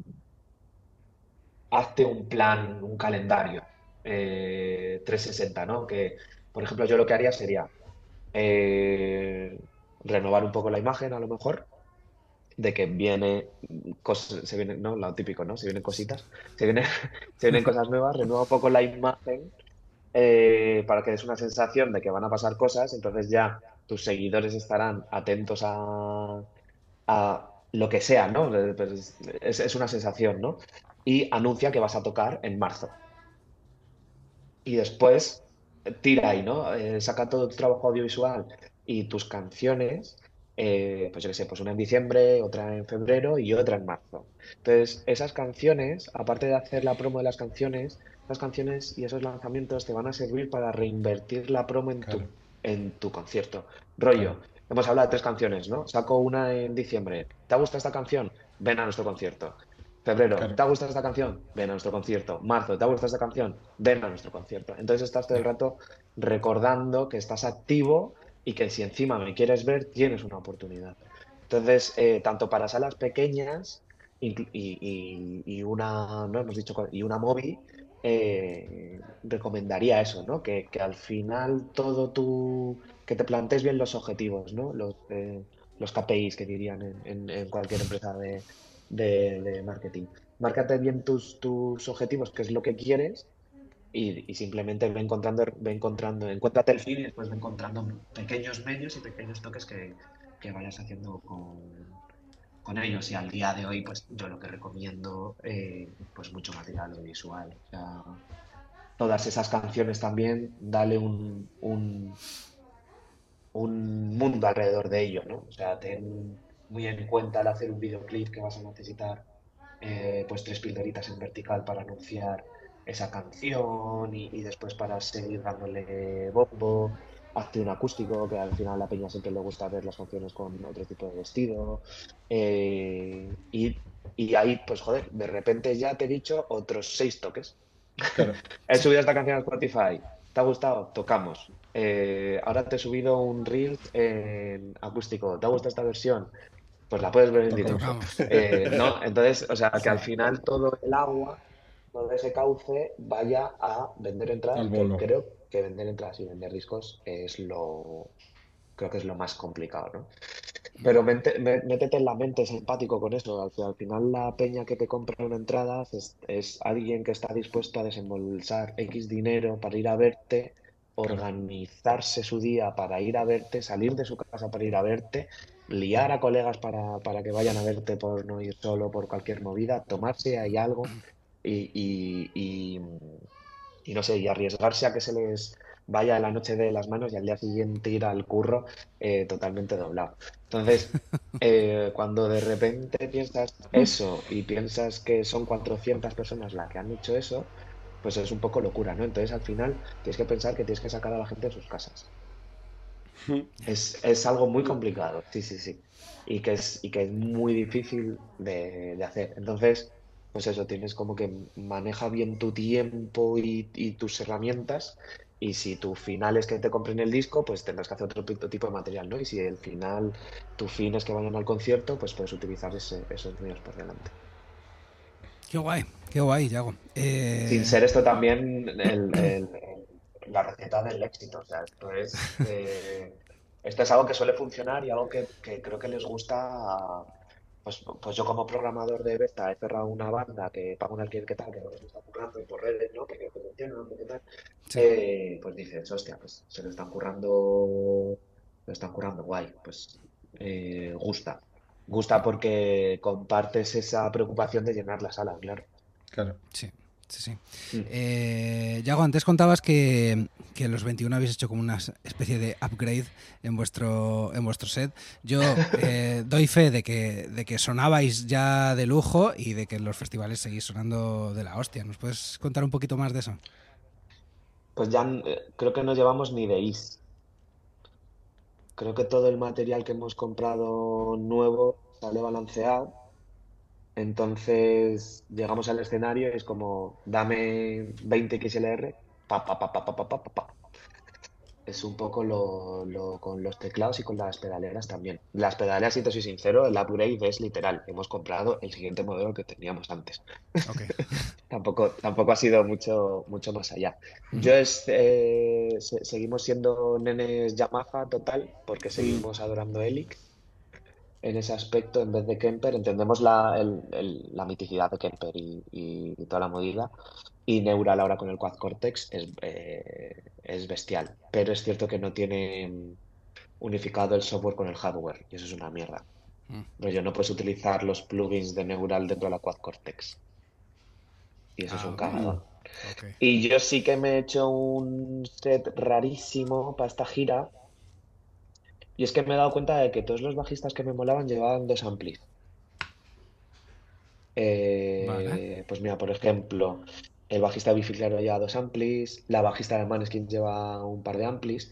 [SPEAKER 2] hazte un plan, un calendario 360, ¿no? Que, por ejemplo, yo lo que haría sería eh, renovar un poco la imagen, a lo mejor, de que viene cosas, se viene, ¿no? Lo típico, ¿no? Se vienen cositas, se vienen, se vienen cosas nuevas, renueva un poco la imagen para que des una sensación de que van a pasar cosas, entonces ya tus seguidores estarán atentos a lo que sea, ¿no? Pues es una sensación, ¿no? Y anuncia que vas a tocar en marzo. Y después tira ahí, ¿no? Saca todo tu trabajo audiovisual y tus canciones, pues yo qué sé, pues una en diciembre, otra en febrero y otra en marzo. Entonces, esas canciones, aparte de hacer la promo de las canciones y esos lanzamientos te van a servir para reinvertir la promo
[SPEAKER 3] Claro,
[SPEAKER 2] en tu concierto.
[SPEAKER 3] claro,
[SPEAKER 2] Rollo, hemos hablado de 3 canciones, ¿no? Saco una en diciembre. ¿Te gusta esta canción? Ven a nuestro concierto. Febrero,
[SPEAKER 3] claro.
[SPEAKER 2] ¿te gusta esta canción? Ven a nuestro concierto. Marzo, ¿te gusta esta canción? Ven a nuestro concierto. Entonces estás todo el
[SPEAKER 1] Ya.
[SPEAKER 2] rato recordando que estás activo y que si encima me quieres ver, tienes una oportunidad. Entonces, tanto para salas pequeñas y una, no hemos dicho, y una móvil, recomendaría eso, ¿no? Que al final que te plantees bien los objetivos, ¿no? Los KPIs que dirían en cualquier empresa de marketing. Márcate bien tus objetivos, qué es lo que quieres, y simplemente encuéntrate el fin y después ve encontrando pequeños medios y pequeños toques que vayas haciendo con ellos. Y al día de hoy, pues yo lo que recomiendo, pues mucho material audiovisual. O sea, todas esas canciones también, dale un mundo alrededor de ello, ¿no? O sea, ten muy en cuenta al hacer un videoclip que vas a necesitar pues 3 pildoritas en vertical para anunciar esa canción y después para seguir dándole bombo. Hazte un acústico, que al final a la peña siempre le gusta ver las canciones con otro tipo de vestido. Y ahí, pues joder, de repente ya te he dicho otros 6 toques.
[SPEAKER 3] Claro.
[SPEAKER 2] He subido esta canción a Spotify. ¿Te ha gustado? Tocamos. Ahora te he subido un Reels en acústico. ¿Te ha gustado esta versión? Pues la puedes ver en
[SPEAKER 3] Tocamos.
[SPEAKER 2] directo.
[SPEAKER 1] Tocamos.
[SPEAKER 2] ¿No? Entonces, o sea, que al
[SPEAKER 1] Sí.
[SPEAKER 2] final todo el agua, todo ese cauce vaya a vender entradas,
[SPEAKER 3] Al
[SPEAKER 2] que
[SPEAKER 3] bolo.
[SPEAKER 2] creo que vender entradas y vender discos es creo que es lo más complicado, ¿no? Pero métete en la mente, es empático con eso. Al final la peña que te compra una entrada es alguien que está dispuesto a desembolsar X dinero para ir a verte,
[SPEAKER 3] Claro.
[SPEAKER 2] organizarse su día para ir a verte, salir de su casa para ir a verte, liar a colegas para que vayan a verte por no ir solo, por cualquier movida, tomarse ahí algo y, y, y, y no sé, y arriesgarse a que se les vaya la noche de las manos y al día siguiente ir al curro totalmente doblado. Entonces, cuando de repente piensas eso y piensas que son 400 personas las que han hecho eso, pues es un poco locura, ¿no? Entonces, al final, tienes que pensar que tienes que sacar a la gente de sus casas. Es algo muy complicado, sí, sí, sí. Y que es muy difícil de hacer. Entonces, pues eso, tienes como que maneja bien tu tiempo y tus herramientas. Y si tu final es que te compren el disco, pues tendrás que hacer otro tipo de material, ¿no? Y si el final, tu fin es que vayan al concierto, pues puedes utilizar esos medios por delante.
[SPEAKER 1] Qué guay, Yago.
[SPEAKER 2] Sin ser esto también la receta del éxito. O sea, esto es algo que suele funcionar y algo que creo que les gusta. Pues yo como programador de beta he cerrado una banda que paga un alquiler que tal, que no les está currando y por redes, ¿no? Que creo que funciona, ¿no? Que tal.
[SPEAKER 1] Sí.
[SPEAKER 2] Pues dices, hostia, pues se lo están currando guay. Pues gusta. Gusta porque compartes esa preocupación de llenar la sala, claro.
[SPEAKER 3] Claro.
[SPEAKER 1] Sí, sí, sí.
[SPEAKER 2] Mm.
[SPEAKER 1] Yago, antes contabas que en los 21 habéis hecho como una especie de upgrade en vuestro set. Yo doy fe de que sonabais ya de lujo y de que en los festivales seguís sonando de la hostia. ¿Nos puedes contar un poquito más de eso?
[SPEAKER 2] Pues ya creo que no llevamos ni de is. Creo que todo el material que hemos comprado nuevo sale balanceado. Entonces llegamos al escenario y es como, dame 20 XLR, pa, pa, pa, pa, pa, pa, pa, pa, pa. Es un poco con los teclados y con las pedaleras también. Las pedaleras, si te soy sincero, el upgrade es literal. Hemos comprado el siguiente modelo que teníamos antes.
[SPEAKER 1] Ok.
[SPEAKER 2] Tampoco ha sido mucho, mucho más allá.
[SPEAKER 1] Ujú.
[SPEAKER 2] Seguimos siendo nenes Yamaha total, porque
[SPEAKER 3] Mm,
[SPEAKER 2] seguimos adorando Helix en ese aspecto en vez de Kemper. Entendemos la miticidad de Kemper y toda la movida. Y Neural ahora con el Quad Cortex es bestial. Pero es cierto que no tiene unificado el software con el hardware, y eso es una mierda.
[SPEAKER 1] Mm.
[SPEAKER 2] Rollo, no puedes utilizar los plugins de Neural dentro de la Quad Cortex. Y eso es
[SPEAKER 1] Ah,
[SPEAKER 2] un
[SPEAKER 1] ok.
[SPEAKER 3] mm.
[SPEAKER 2] cagadón.
[SPEAKER 1] Ok.
[SPEAKER 2] Y yo sí que me he hecho un set rarísimo para esta gira. Y es que me he dado cuenta de que todos los bajistas que me molaban llevaban dos amplis.
[SPEAKER 1] Vale.
[SPEAKER 2] Pues mira, por ejemplo, el bajista Biffy Clyro lleva dos amplis, la bajista de Maneskin lleva un par de amplis.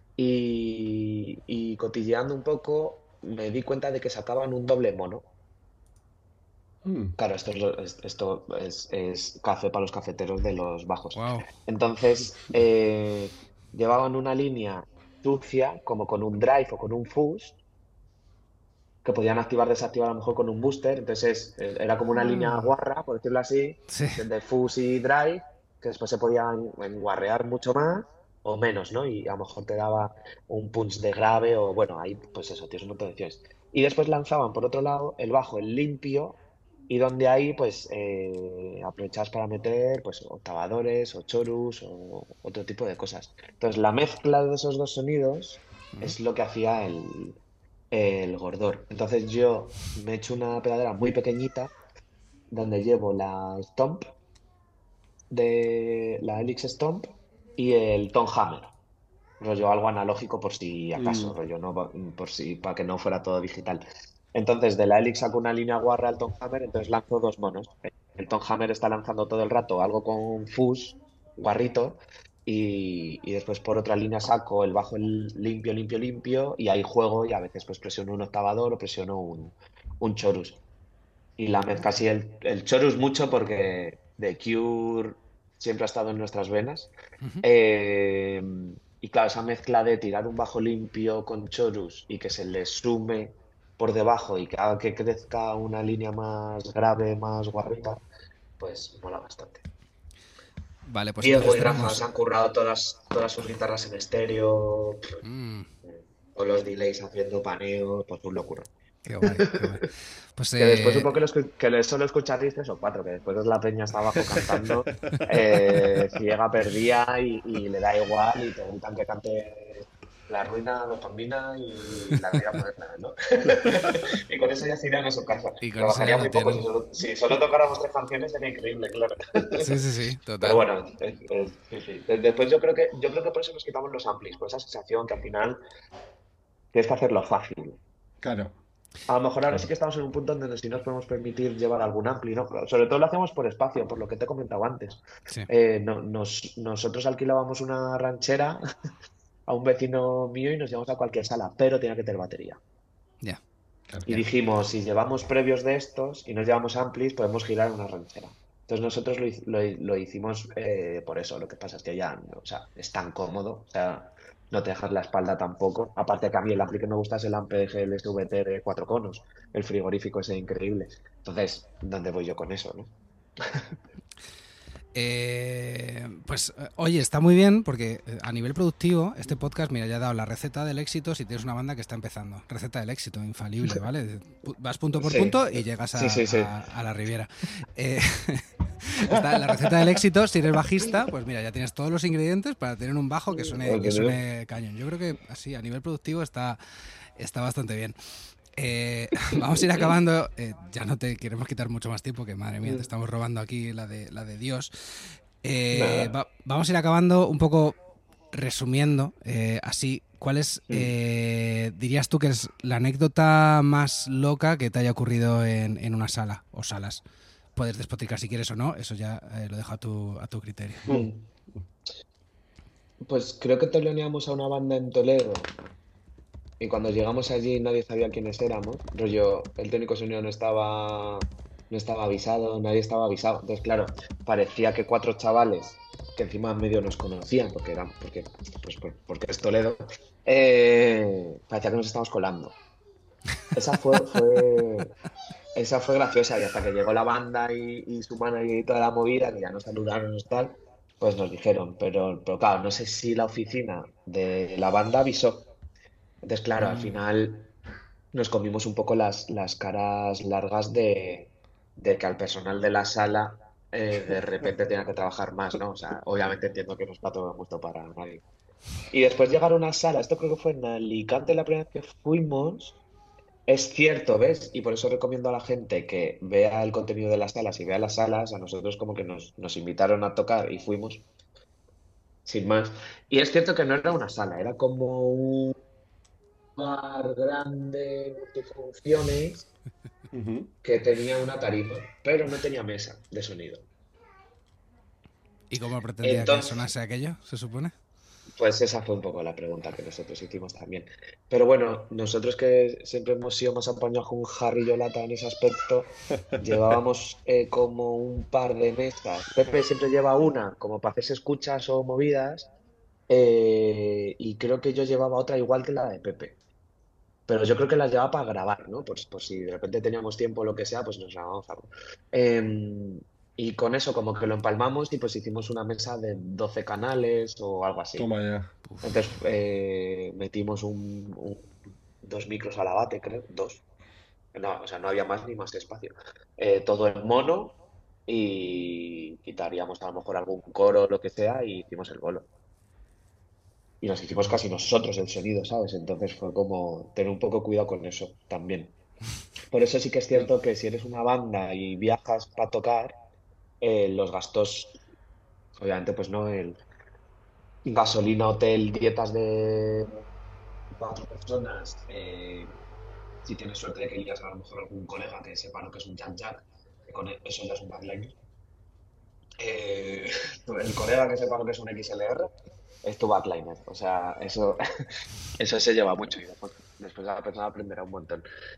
[SPEAKER 2] Y cotilleando un poco, me di cuenta de que sacaban un doble mono.
[SPEAKER 3] Mm.
[SPEAKER 2] Claro, esto es café para los cafeteros de los bajos.
[SPEAKER 1] Wow.
[SPEAKER 2] Entonces, llevaban una línea sucia, como con un drive o con un fuzz, que podían activar, desactivar a lo mejor con un booster. Entonces, era como una línea
[SPEAKER 3] Ah.
[SPEAKER 2] guarra, por decirlo así,
[SPEAKER 1] Sí.
[SPEAKER 2] de fuzz y drive, que después se podían enguarrear mucho más o menos, ¿no? Y a lo mejor te daba un punch de grave o, bueno, ahí, pues eso, tienes un montón de opciones. Y después lanzaban, por otro lado, el bajo, el limpio, y donde ahí, pues, aprovechabas para meter, pues, octavadores o chorus o otro tipo de cosas. Entonces, la mezcla de esos dos sonidos
[SPEAKER 1] Mm.
[SPEAKER 2] es lo que hacía el Gordor. Entonces yo me he hecho una pedalera muy pequeñita donde llevo la Stomp de la Helix Stomp y el Tom Hammer. Rollo algo analógico por si acaso,
[SPEAKER 3] Mm.
[SPEAKER 2] rollo, no por si para que no fuera todo digital. Entonces de la Helix saco una línea guarra al Tom Hammer, entonces lanzo dos monos. El Tom Hammer está lanzando todo el rato algo con fuzz, guarrito, y después por otra línea saco el bajo limpio, limpio, limpio, y ahí juego y a veces pues presiono un octavador o presiono un chorus. Y la mezcla
[SPEAKER 1] Ok.
[SPEAKER 2] así, el chorus mucho porque The Cure siempre ha estado en nuestras venas.
[SPEAKER 1] Ujú.
[SPEAKER 2] Eh, y claro, esa mezcla de tirar un bajo limpio con chorus y que se le sume por debajo y que haga que crezca una línea más grave, más guarrita, pues mola bastante.
[SPEAKER 1] Vale, pues
[SPEAKER 2] Diego
[SPEAKER 1] entonces
[SPEAKER 2] y Rafa
[SPEAKER 1] tenemos.
[SPEAKER 2] se han currado todas sus guitarras en estéreo.
[SPEAKER 1] Mm.
[SPEAKER 2] Con los delays haciendo paneo, pues un locura.
[SPEAKER 1] Qué guay, qué guay. Pues
[SPEAKER 2] Que después supongo que solo escucharéis 3 o 4, que después la peña está abajo cantando, ciega, perdida y le da igual y te preguntan que cante La Ruina, Dopamina y La Vida Moderna, ¿no? Y con eso ya se irán a su casa.
[SPEAKER 1] y con eso ya
[SPEAKER 2] Trabajaría
[SPEAKER 1] lo
[SPEAKER 2] muy poco
[SPEAKER 1] tienen.
[SPEAKER 2] si solo tocáramos 3 canciones, sería increíble, claro.
[SPEAKER 1] Sí, sí, sí,
[SPEAKER 2] Pero
[SPEAKER 1] total.
[SPEAKER 2] bueno, sí, sí. Después yo creo que por eso nos quitamos los amplis, por esa sensación que al final tienes que hacerlo fácil.
[SPEAKER 3] Claro,
[SPEAKER 2] A lo mejor ahora sí
[SPEAKER 3] claro.
[SPEAKER 2] que estamos en un punto donde sí nos podemos permitir llevar algún ampli, ¿no? Pero sobre todo lo hacemos por espacio, por lo que te he comentado antes.
[SPEAKER 1] Sí,
[SPEAKER 2] Nosotros alquilábamos una ranchera a un vecino mío y nos llevamos a cualquier sala, pero tenía que tener batería.
[SPEAKER 1] ya,
[SPEAKER 3] Claro.
[SPEAKER 2] Y
[SPEAKER 1] ya.
[SPEAKER 2] dijimos, si llevamos previos de estos y nos llevamos amplis, podemos girar una ranchera. Entonces nosotros lo hicimos por eso. Lo que pasa es que ya, o sea, es tan cómodo, o sea, no te dejas la espalda tampoco. Aparte que a mí el ampli que me gusta es el Ampeg SVT de 4 conos, el frigorífico ese increíble. Entonces, ¿dónde voy yo con eso, no?
[SPEAKER 1] Oye, está muy bien porque a nivel productivo este podcast, mira, ya he dado la receta del éxito si tienes una banda que está empezando. Receta del éxito, infalible, ¿vale? Vas punto por
[SPEAKER 2] Sí,
[SPEAKER 1] punto y llegas
[SPEAKER 2] sí, sí, sí.
[SPEAKER 1] a la Riviera. Eh, está la receta del éxito, si eres bajista, pues mira, ya tienes todos los ingredientes para tener un bajo que suene cañón. Yo creo que así, a nivel productivo está bastante bien. Vamos a ir acabando. Ya no te queremos quitar mucho más tiempo, que madre mía, te estamos robando aquí la de Dios.
[SPEAKER 2] Nada.
[SPEAKER 1] Vamos a ir acabando un poco resumiendo, así, ¿cuál es,
[SPEAKER 2] Mm.
[SPEAKER 1] dirías tú que es la anécdota más loca que te haya ocurrido en una sala o salas? Puedes despotricar si quieres o no, eso ya lo dejo a tu criterio.
[SPEAKER 2] Mm. Pues creo que teloneamos a una banda en Toledo. Y cuando llegamos allí nadie sabía quiénes éramos. Rollo, el técnico de sonido no estaba avisado, nadie estaba avisado. Entonces, claro, parecía que 4 chavales, que encima medio nos conocían, porque es Toledo, parecía que nos estábamos colando. Esa fue graciosa y hasta que llegó la banda y su manager y toda la movida, que ya nos saludaron y tal, pues nos dijeron. Pero claro, no sé si la oficina de la banda avisó. Entonces, claro, al
[SPEAKER 1] Mm.
[SPEAKER 2] final nos comimos un poco las caras largas de que al personal de la sala de repente tenga que trabajar más, ¿no? O sea, obviamente entiendo que no es plato de gusto para nadie. Y después llegar a una sala, esto creo que fue en Alicante la primera vez que fuimos. Es cierto, ¿ves? Y por eso recomiendo a la gente que vea el contenido de las salas y vea las salas. A nosotros como que nos invitaron a tocar y fuimos, sin más. Y es cierto que no era una sala, era como un bar grande, multifunciones,
[SPEAKER 3] Ujú.
[SPEAKER 2] que tenía una tarima, pero no tenía mesa de sonido.
[SPEAKER 1] ¿Y cómo pretendía que
[SPEAKER 2] Entonces,
[SPEAKER 1] sonase aquello, se supone?
[SPEAKER 2] pues esa fue un poco la pregunta que nosotros hicimos también. Pero bueno, nosotros que siempre hemos sido más apañados con un jarrillo lata en ese aspecto, llevábamos como un par de mesas. Pepe siempre lleva una, como para hacerse escuchas o movidas, y creo que yo llevaba otra igual que la de Pepe. Pero yo creo que las llevaba para grabar, ¿no? Por si de repente teníamos tiempo o lo que sea, pues nos grabamos algo. Y con eso como que lo empalmamos y pues hicimos una mesa de 12 canales o algo así.
[SPEAKER 3] Toma ya.
[SPEAKER 2] Entonces metimos 2 micros a la bate, creo, dos. No, o sea, no había más ni más espacio. Todo en mono y quitaríamos a lo mejor algún coro o lo que sea y hicimos el bolo. Y nos hicimos casi nosotros el sonido, ¿sabes? Entonces fue como tener un poco cuidado con eso también. Por eso sí que es cierto que si eres una banda y viajas para tocar, los gastos, obviamente, pues no, el gasolina, hotel, dietas de 4 personas, si tienes suerte de que ligas a lo mejor algún colega que sepa lo que es un jack jack, que con eso ya es un backliner. El colega que sepa lo que es un XLR es tu backliner. O sea, eso se lleva mucho y después la persona aprenderá un montón.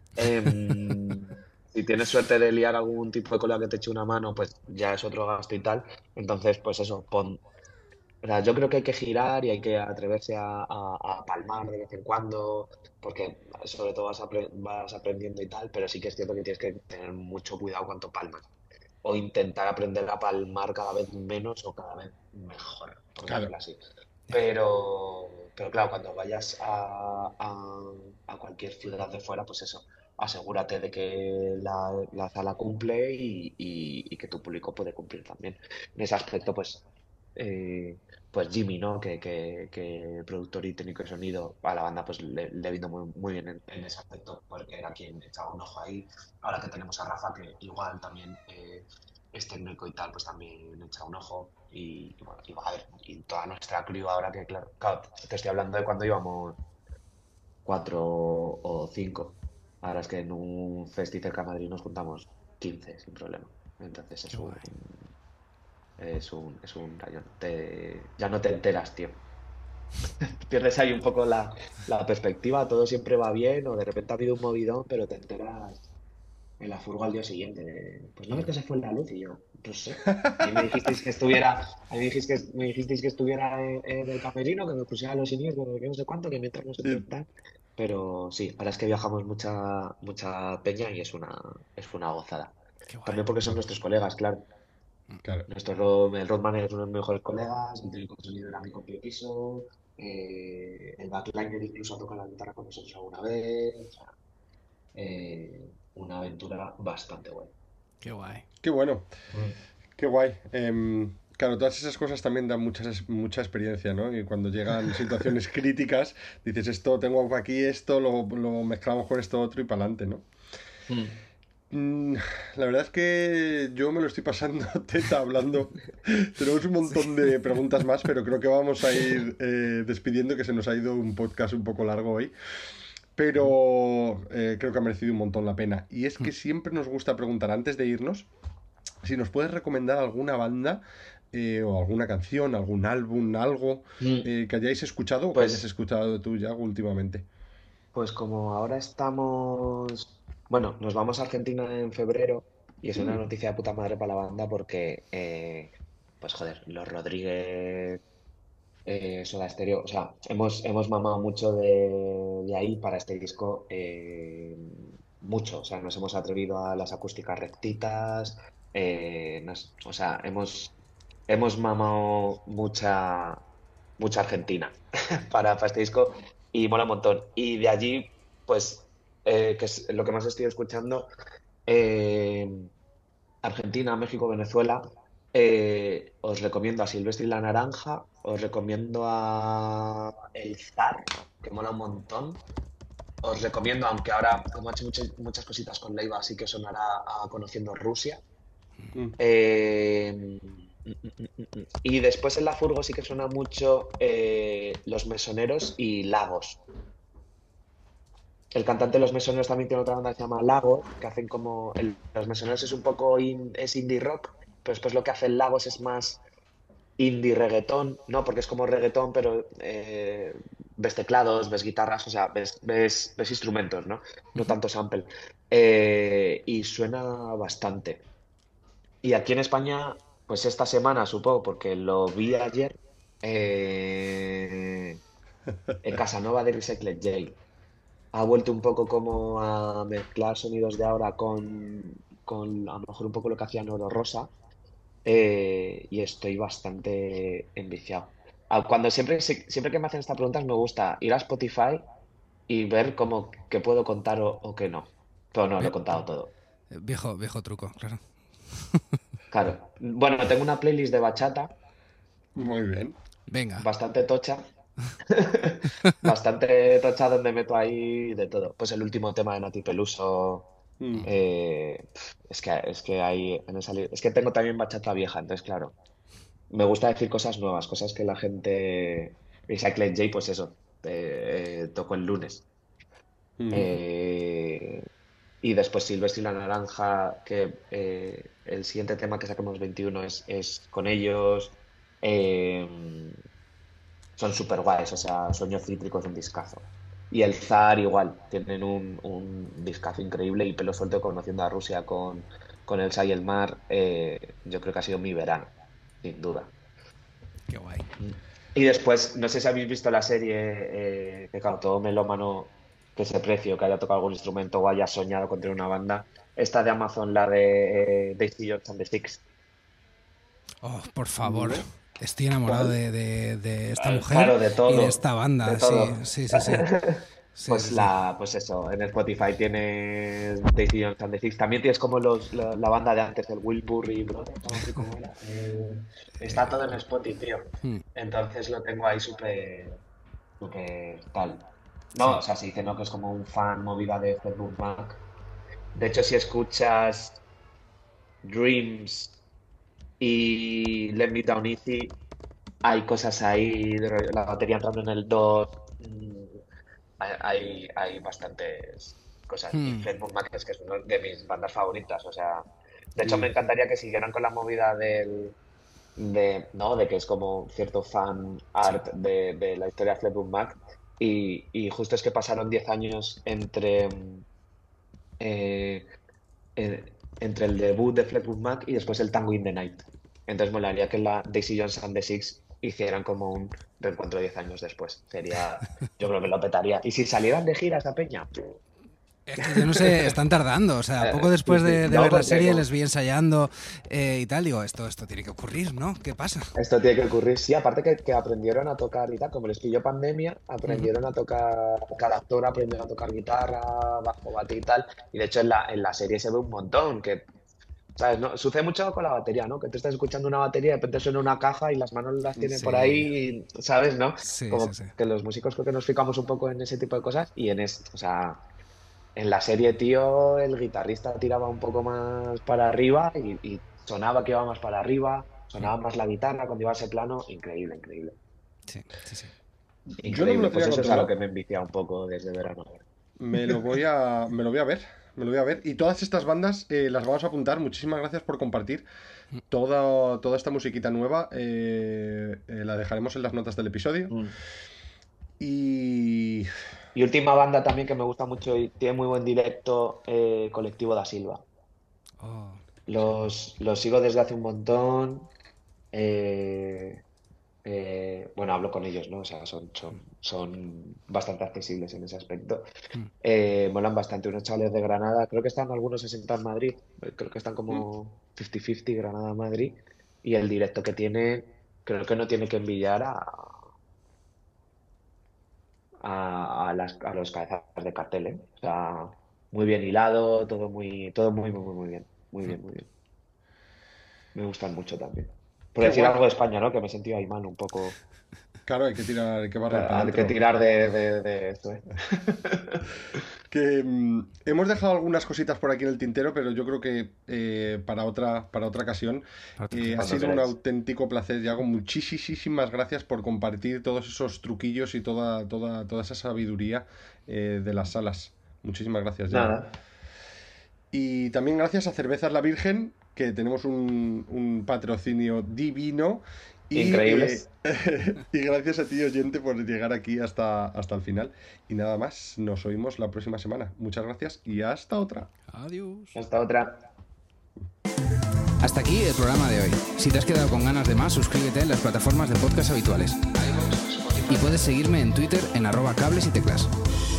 [SPEAKER 2] Si tienes suerte de liar algún tipo de colega que te eche una mano, pues ya es otro gasto y tal. Entonces, pues eso, o sea, yo creo que hay que girar y hay que atreverse a palmar de vez en cuando, porque sobre todo vas aprendiendo y tal, pero sí que es cierto que tienes que tener mucho cuidado cuánto palmas. O intentar aprender a palmar cada vez menos o cada vez mejor, por
[SPEAKER 3] Claro.
[SPEAKER 2] decirlo así. pero claro, cuando vayas a cualquier ciudad de fuera, pues eso, asegúrate de que la sala cumple y que tu público puede cumplir también. En ese aspecto, eh, pues Jimmy, ¿no? Que productor y técnico de sonido a la banda, pues le vino muy bien en ese aspecto, porque era quien echaba un ojo ahí. Ahora que tenemos a Rafa, que igual también es técnico y tal, pues también echa un ojo. Y bueno, y, a ver, y toda nuestra crew ahora que, claro, te estoy hablando de cuando íbamos cuatro o cinco. Ahora es que en un festi cerca de Madrid nos juntamos 15 sin problema. Entonces
[SPEAKER 1] Qué guay.
[SPEAKER 2] es un rayón. Ya no te enteras, tío. Pierdes ahí un poco la perspectiva, todo siempre va bien, o de repente ha habido un movidón, pero te enteras en la furgo al día siguiente. Pues no ves que se fue la luz y yo, no sé. Ahí me dijisteis que estuviera, me dijisteis que estuviera en el camerino, que me pusiera los siniestros, que no sé cuánto, que mientras no sé qué
[SPEAKER 3] Sí,
[SPEAKER 2] tal. Pero sí, ahora es que viajamos mucha peña y es una gozada.
[SPEAKER 1] Qué guay.
[SPEAKER 2] También porque son nuestros colegas, claro.
[SPEAKER 3] claro.
[SPEAKER 2] El roadman es uno de mis mejores colegas, el técnico de sonido era mi compi de piso, el backliner incluso ha tocado la guitarra con nosotros alguna vez. O sea, una aventura bastante buena.
[SPEAKER 1] Qué guay.
[SPEAKER 3] Qué bueno,
[SPEAKER 2] Mm.
[SPEAKER 3] qué guay. Claro, todas esas cosas también dan mucha experiencia, ¿no? Y cuando llegan situaciones críticas, dices, esto, tengo aquí esto, lo mezclamos con esto otro y para adelante, ¿no?
[SPEAKER 2] Mm.
[SPEAKER 3] Mm, la verdad es que yo me lo estoy pasando teta hablando. Tenemos un
[SPEAKER 1] Sí.
[SPEAKER 3] montón de preguntas más, pero creo que vamos a ir despidiendo, que se nos ha ido un podcast un poco largo hoy. Pero creo que ha merecido un montón la pena. Y es que siempre nos gusta preguntar antes de irnos si nos puedes recomendar alguna banda o alguna canción, algún álbum, algo
[SPEAKER 2] Mm.
[SPEAKER 3] que hayáis escuchado o que hayas
[SPEAKER 2] Pues,
[SPEAKER 3] escuchado tú ya últimamente.
[SPEAKER 2] pues como ahora estamos, bueno, nos vamos a Argentina en febrero y es una
[SPEAKER 3] Mm,
[SPEAKER 2] noticia de puta madre para la banda porque, pues joder, los Rodríguez, Soda Stereo, o sea, hemos mamado mucho de ahí para este disco, mucho, o sea, nos hemos atrevido a las acústicas rectitas, o sea, hemos mamado mucha Argentina para este disco y mola un montón. Y de allí, pues, que es lo que más estoy escuchando, eh, Argentina, México, Venezuela, os recomiendo a Silvestre y la Naranja, os recomiendo a El Zar, que mola un montón. Os recomiendo, aunque ahora, como ha hecho muchas cositas con Leiva, así que sonará a Conociendo Rusia.
[SPEAKER 3] mm,
[SPEAKER 2] Y después en la furgo sí que suena mucho Los Mesoneros y Lagos. El cantante de Los Mesoneros también tiene otra banda que se llama Lagos, que hacen como... Los Mesoneros es un poco es indie rock, pero después lo que hace el Lagos es más indie reggaetón, ¿no? Porque es como reggaetón, pero ves teclados, ves guitarras, o sea, ves instrumentos, ¿no? No tanto sample. Y suena bastante. Y aquí en España, pues esta semana, supongo, porque lo vi ayer, Casanova de Recycled J. Ha vuelto un poco como a mezclar sonidos de ahora con a lo mejor un poco lo que hacía Noro Rosa, y estoy bastante enviciado. Cuando siempre que me hacen estas preguntas me gusta ir a Spotify y ver cómo qué puedo contar o qué no. Pero no, lo he
[SPEAKER 1] Ve-
[SPEAKER 2] contado todo.
[SPEAKER 1] viejo truco, claro.
[SPEAKER 2] Claro. Bueno, tengo una playlist de bachata
[SPEAKER 3] muy bien.
[SPEAKER 1] Venga.
[SPEAKER 2] bastante tocha. Bastante tocha donde meto ahí de todo. Pues el último tema de Nati Peluso.
[SPEAKER 3] Mm,
[SPEAKER 2] Es que hay en esa es que tengo también bachata vieja, entonces claro. Me gusta decir cosas nuevas, cosas que la gente. Recycle J, pues eso. Tocó el lunes.
[SPEAKER 3] mm.
[SPEAKER 2] Eh, y después Silvestre y la Naranja, que el siguiente tema que saquemos 21 es con ellos. Eh, Son súper guays, o sea, Sueño Cítrico es un discazo. Y el Zar igual, tienen un discazo increíble y Pelo Suelto conociendo a Rusia con Elsa y el mar, yo creo que ha sido mi verano, sin duda.
[SPEAKER 1] Qué guay.
[SPEAKER 2] Mm. Y después, no sé si habéis visto la serie, que claro, todo melómano que ese precio, que haya tocado algún instrumento o haya soñado con tener una banda, esta de Amazon, la de Daisy Jones and the Six.
[SPEAKER 1] Oh, por favor.
[SPEAKER 3] No.
[SPEAKER 1] Estoy enamorado de esta mujer
[SPEAKER 2] Claro, de todo,
[SPEAKER 1] y de esta banda.
[SPEAKER 2] de todo.
[SPEAKER 1] Sí. Sí,
[SPEAKER 2] Pues
[SPEAKER 1] sí, sí.
[SPEAKER 2] pues eso, en Spotify tienes Daisy Jones and the Six. También tienes como la banda de antes, el Wilburry Brothers, no sé cómo era. Está todo en Spotify, tío.
[SPEAKER 1] Mm,
[SPEAKER 2] Entonces lo tengo ahí súper tal. No,
[SPEAKER 1] sí.
[SPEAKER 2] o sea, se dice no que es como un fan movida de Fleetwood Mac. De hecho, si escuchas Dreams y Let Me Down Easy, hay cosas ahí, la batería entrando en el 2. Hay bastantes cosas. Y
[SPEAKER 1] Mm,
[SPEAKER 2] Fleetwood Mac es que es una de mis bandas favoritas. O sea, de hecho me
[SPEAKER 3] Mm.
[SPEAKER 2] encantaría que siguieran con la movida ¿no? De que es como cierto fan
[SPEAKER 1] sí.
[SPEAKER 2] art de la historia de Fleetwood Mac. Y justo es que pasaron 10 años eh, eh, entre el debut de Fleetwood Mac y después el Tango in the Night. Entonces molaría que la Daisy Jones and the Six hicieran como un reencuentro 10 años después. Yo creo que lo petaría. Y si salieran de gira esa peña,
[SPEAKER 1] Es que yo no sé, están tardando. O sea, poco
[SPEAKER 2] sí,
[SPEAKER 1] después
[SPEAKER 2] sí.
[SPEAKER 1] de
[SPEAKER 2] No,
[SPEAKER 1] ver la
[SPEAKER 2] porque
[SPEAKER 1] serie les vi ensayando y tal. Digo, esto tiene que ocurrir, ¿no? ¿Qué pasa?
[SPEAKER 2] esto tiene que ocurrir. Sí, aparte que aprendieron a tocar y tal, como les pilló pandemia,
[SPEAKER 1] Ujú.
[SPEAKER 2] aprendieron a tocar, cada actor aprendió a tocar guitarra, bajo, bate y tal. Y de hecho en la serie se ve un montón, que ¿sabes? ¿No? Sucede mucho con la batería, ¿no? Que tú estás escuchando una batería y de repente suena una caja y las manos las tiene por
[SPEAKER 1] Sí,
[SPEAKER 2] ahí, ¿sabes? ¿No?
[SPEAKER 1] sí, sí,
[SPEAKER 2] Como
[SPEAKER 1] sí.
[SPEAKER 2] que los músicos creo que nos fijamos un poco en ese tipo de cosas y o sea, en la serie, tío, el guitarrista tiraba un poco más para arriba y sonaba que iba más para arriba,
[SPEAKER 1] Mm,
[SPEAKER 2] sonaba más la guitarra cuando iba a ese plano, increíble, increíble,
[SPEAKER 1] sí, sí, sí.
[SPEAKER 3] Yo no me
[SPEAKER 2] increíble.
[SPEAKER 3] lo
[SPEAKER 2] Pues
[SPEAKER 3] tenía
[SPEAKER 2] eso es a lo
[SPEAKER 3] controlado.
[SPEAKER 2] que me envicia un poco desde verano.
[SPEAKER 3] Me lo voy a ver. Me lo voy a ver. Y todas estas bandas las vamos a apuntar. Muchísimas gracias por compartir toda esta musiquita nueva. La dejaremos en las notas del episodio.
[SPEAKER 2] Mm.
[SPEAKER 3] Y
[SPEAKER 2] Y última banda también que me gusta mucho y tiene muy buen directo, Colectivo da Silva.
[SPEAKER 1] Oh,
[SPEAKER 2] Los sigo desde hace un montón. eh, bueno, hablo con ellos, ¿no? O sea, son bastante accesibles en ese aspecto.
[SPEAKER 1] mm,
[SPEAKER 2] Molan bastante. Unos chavales de Granada, creo que están algunos asentados en Madrid. Creo que están
[SPEAKER 3] mm,
[SPEAKER 2] como 50-50 Granada-Madrid. Y el directo que tiene, creo que no tiene que envidiar a los cabezas de cartel, ¿eh? O sea, muy bien hilado, todo muy bien. Muy
[SPEAKER 1] mm.
[SPEAKER 2] bien, muy bien. Me gustan mucho también. Por
[SPEAKER 3] qué
[SPEAKER 2] decir
[SPEAKER 3] guay.
[SPEAKER 2] algo de España, ¿no? Que me he sentido ahí mal un poco.
[SPEAKER 3] Claro, hay que tirar, hay que barrer para
[SPEAKER 2] Hay que
[SPEAKER 3] adentro.
[SPEAKER 2] tirar de esto, ¿eh?
[SPEAKER 3] Que hemos dejado algunas cositas por aquí en el tintero, pero yo creo que para otra ocasión
[SPEAKER 1] Otra
[SPEAKER 3] ha
[SPEAKER 1] ocasión.
[SPEAKER 2] Cuando
[SPEAKER 3] sido un
[SPEAKER 2] queráis.
[SPEAKER 3] auténtico placer, Yago. Muchísimas gracias por compartir todos esos truquillos y toda esa sabiduría de las salas. Muchísimas gracias, Yago.
[SPEAKER 2] Nada,
[SPEAKER 3] Y también gracias a Cervezas La Virgen, que tenemos un patrocinio divino. Y,
[SPEAKER 2] increíbles.
[SPEAKER 3] y gracias a ti, oyente, por llegar aquí hasta el final. Y nada más, nos oímos la próxima semana. Muchas gracias y hasta otra.
[SPEAKER 1] Adiós.
[SPEAKER 2] Hasta otra.
[SPEAKER 1] Hasta aquí el programa de hoy. Si te has quedado con ganas de más, suscríbete en las plataformas de podcast habituales. Y puedes seguirme en Twitter en @cables y teclas.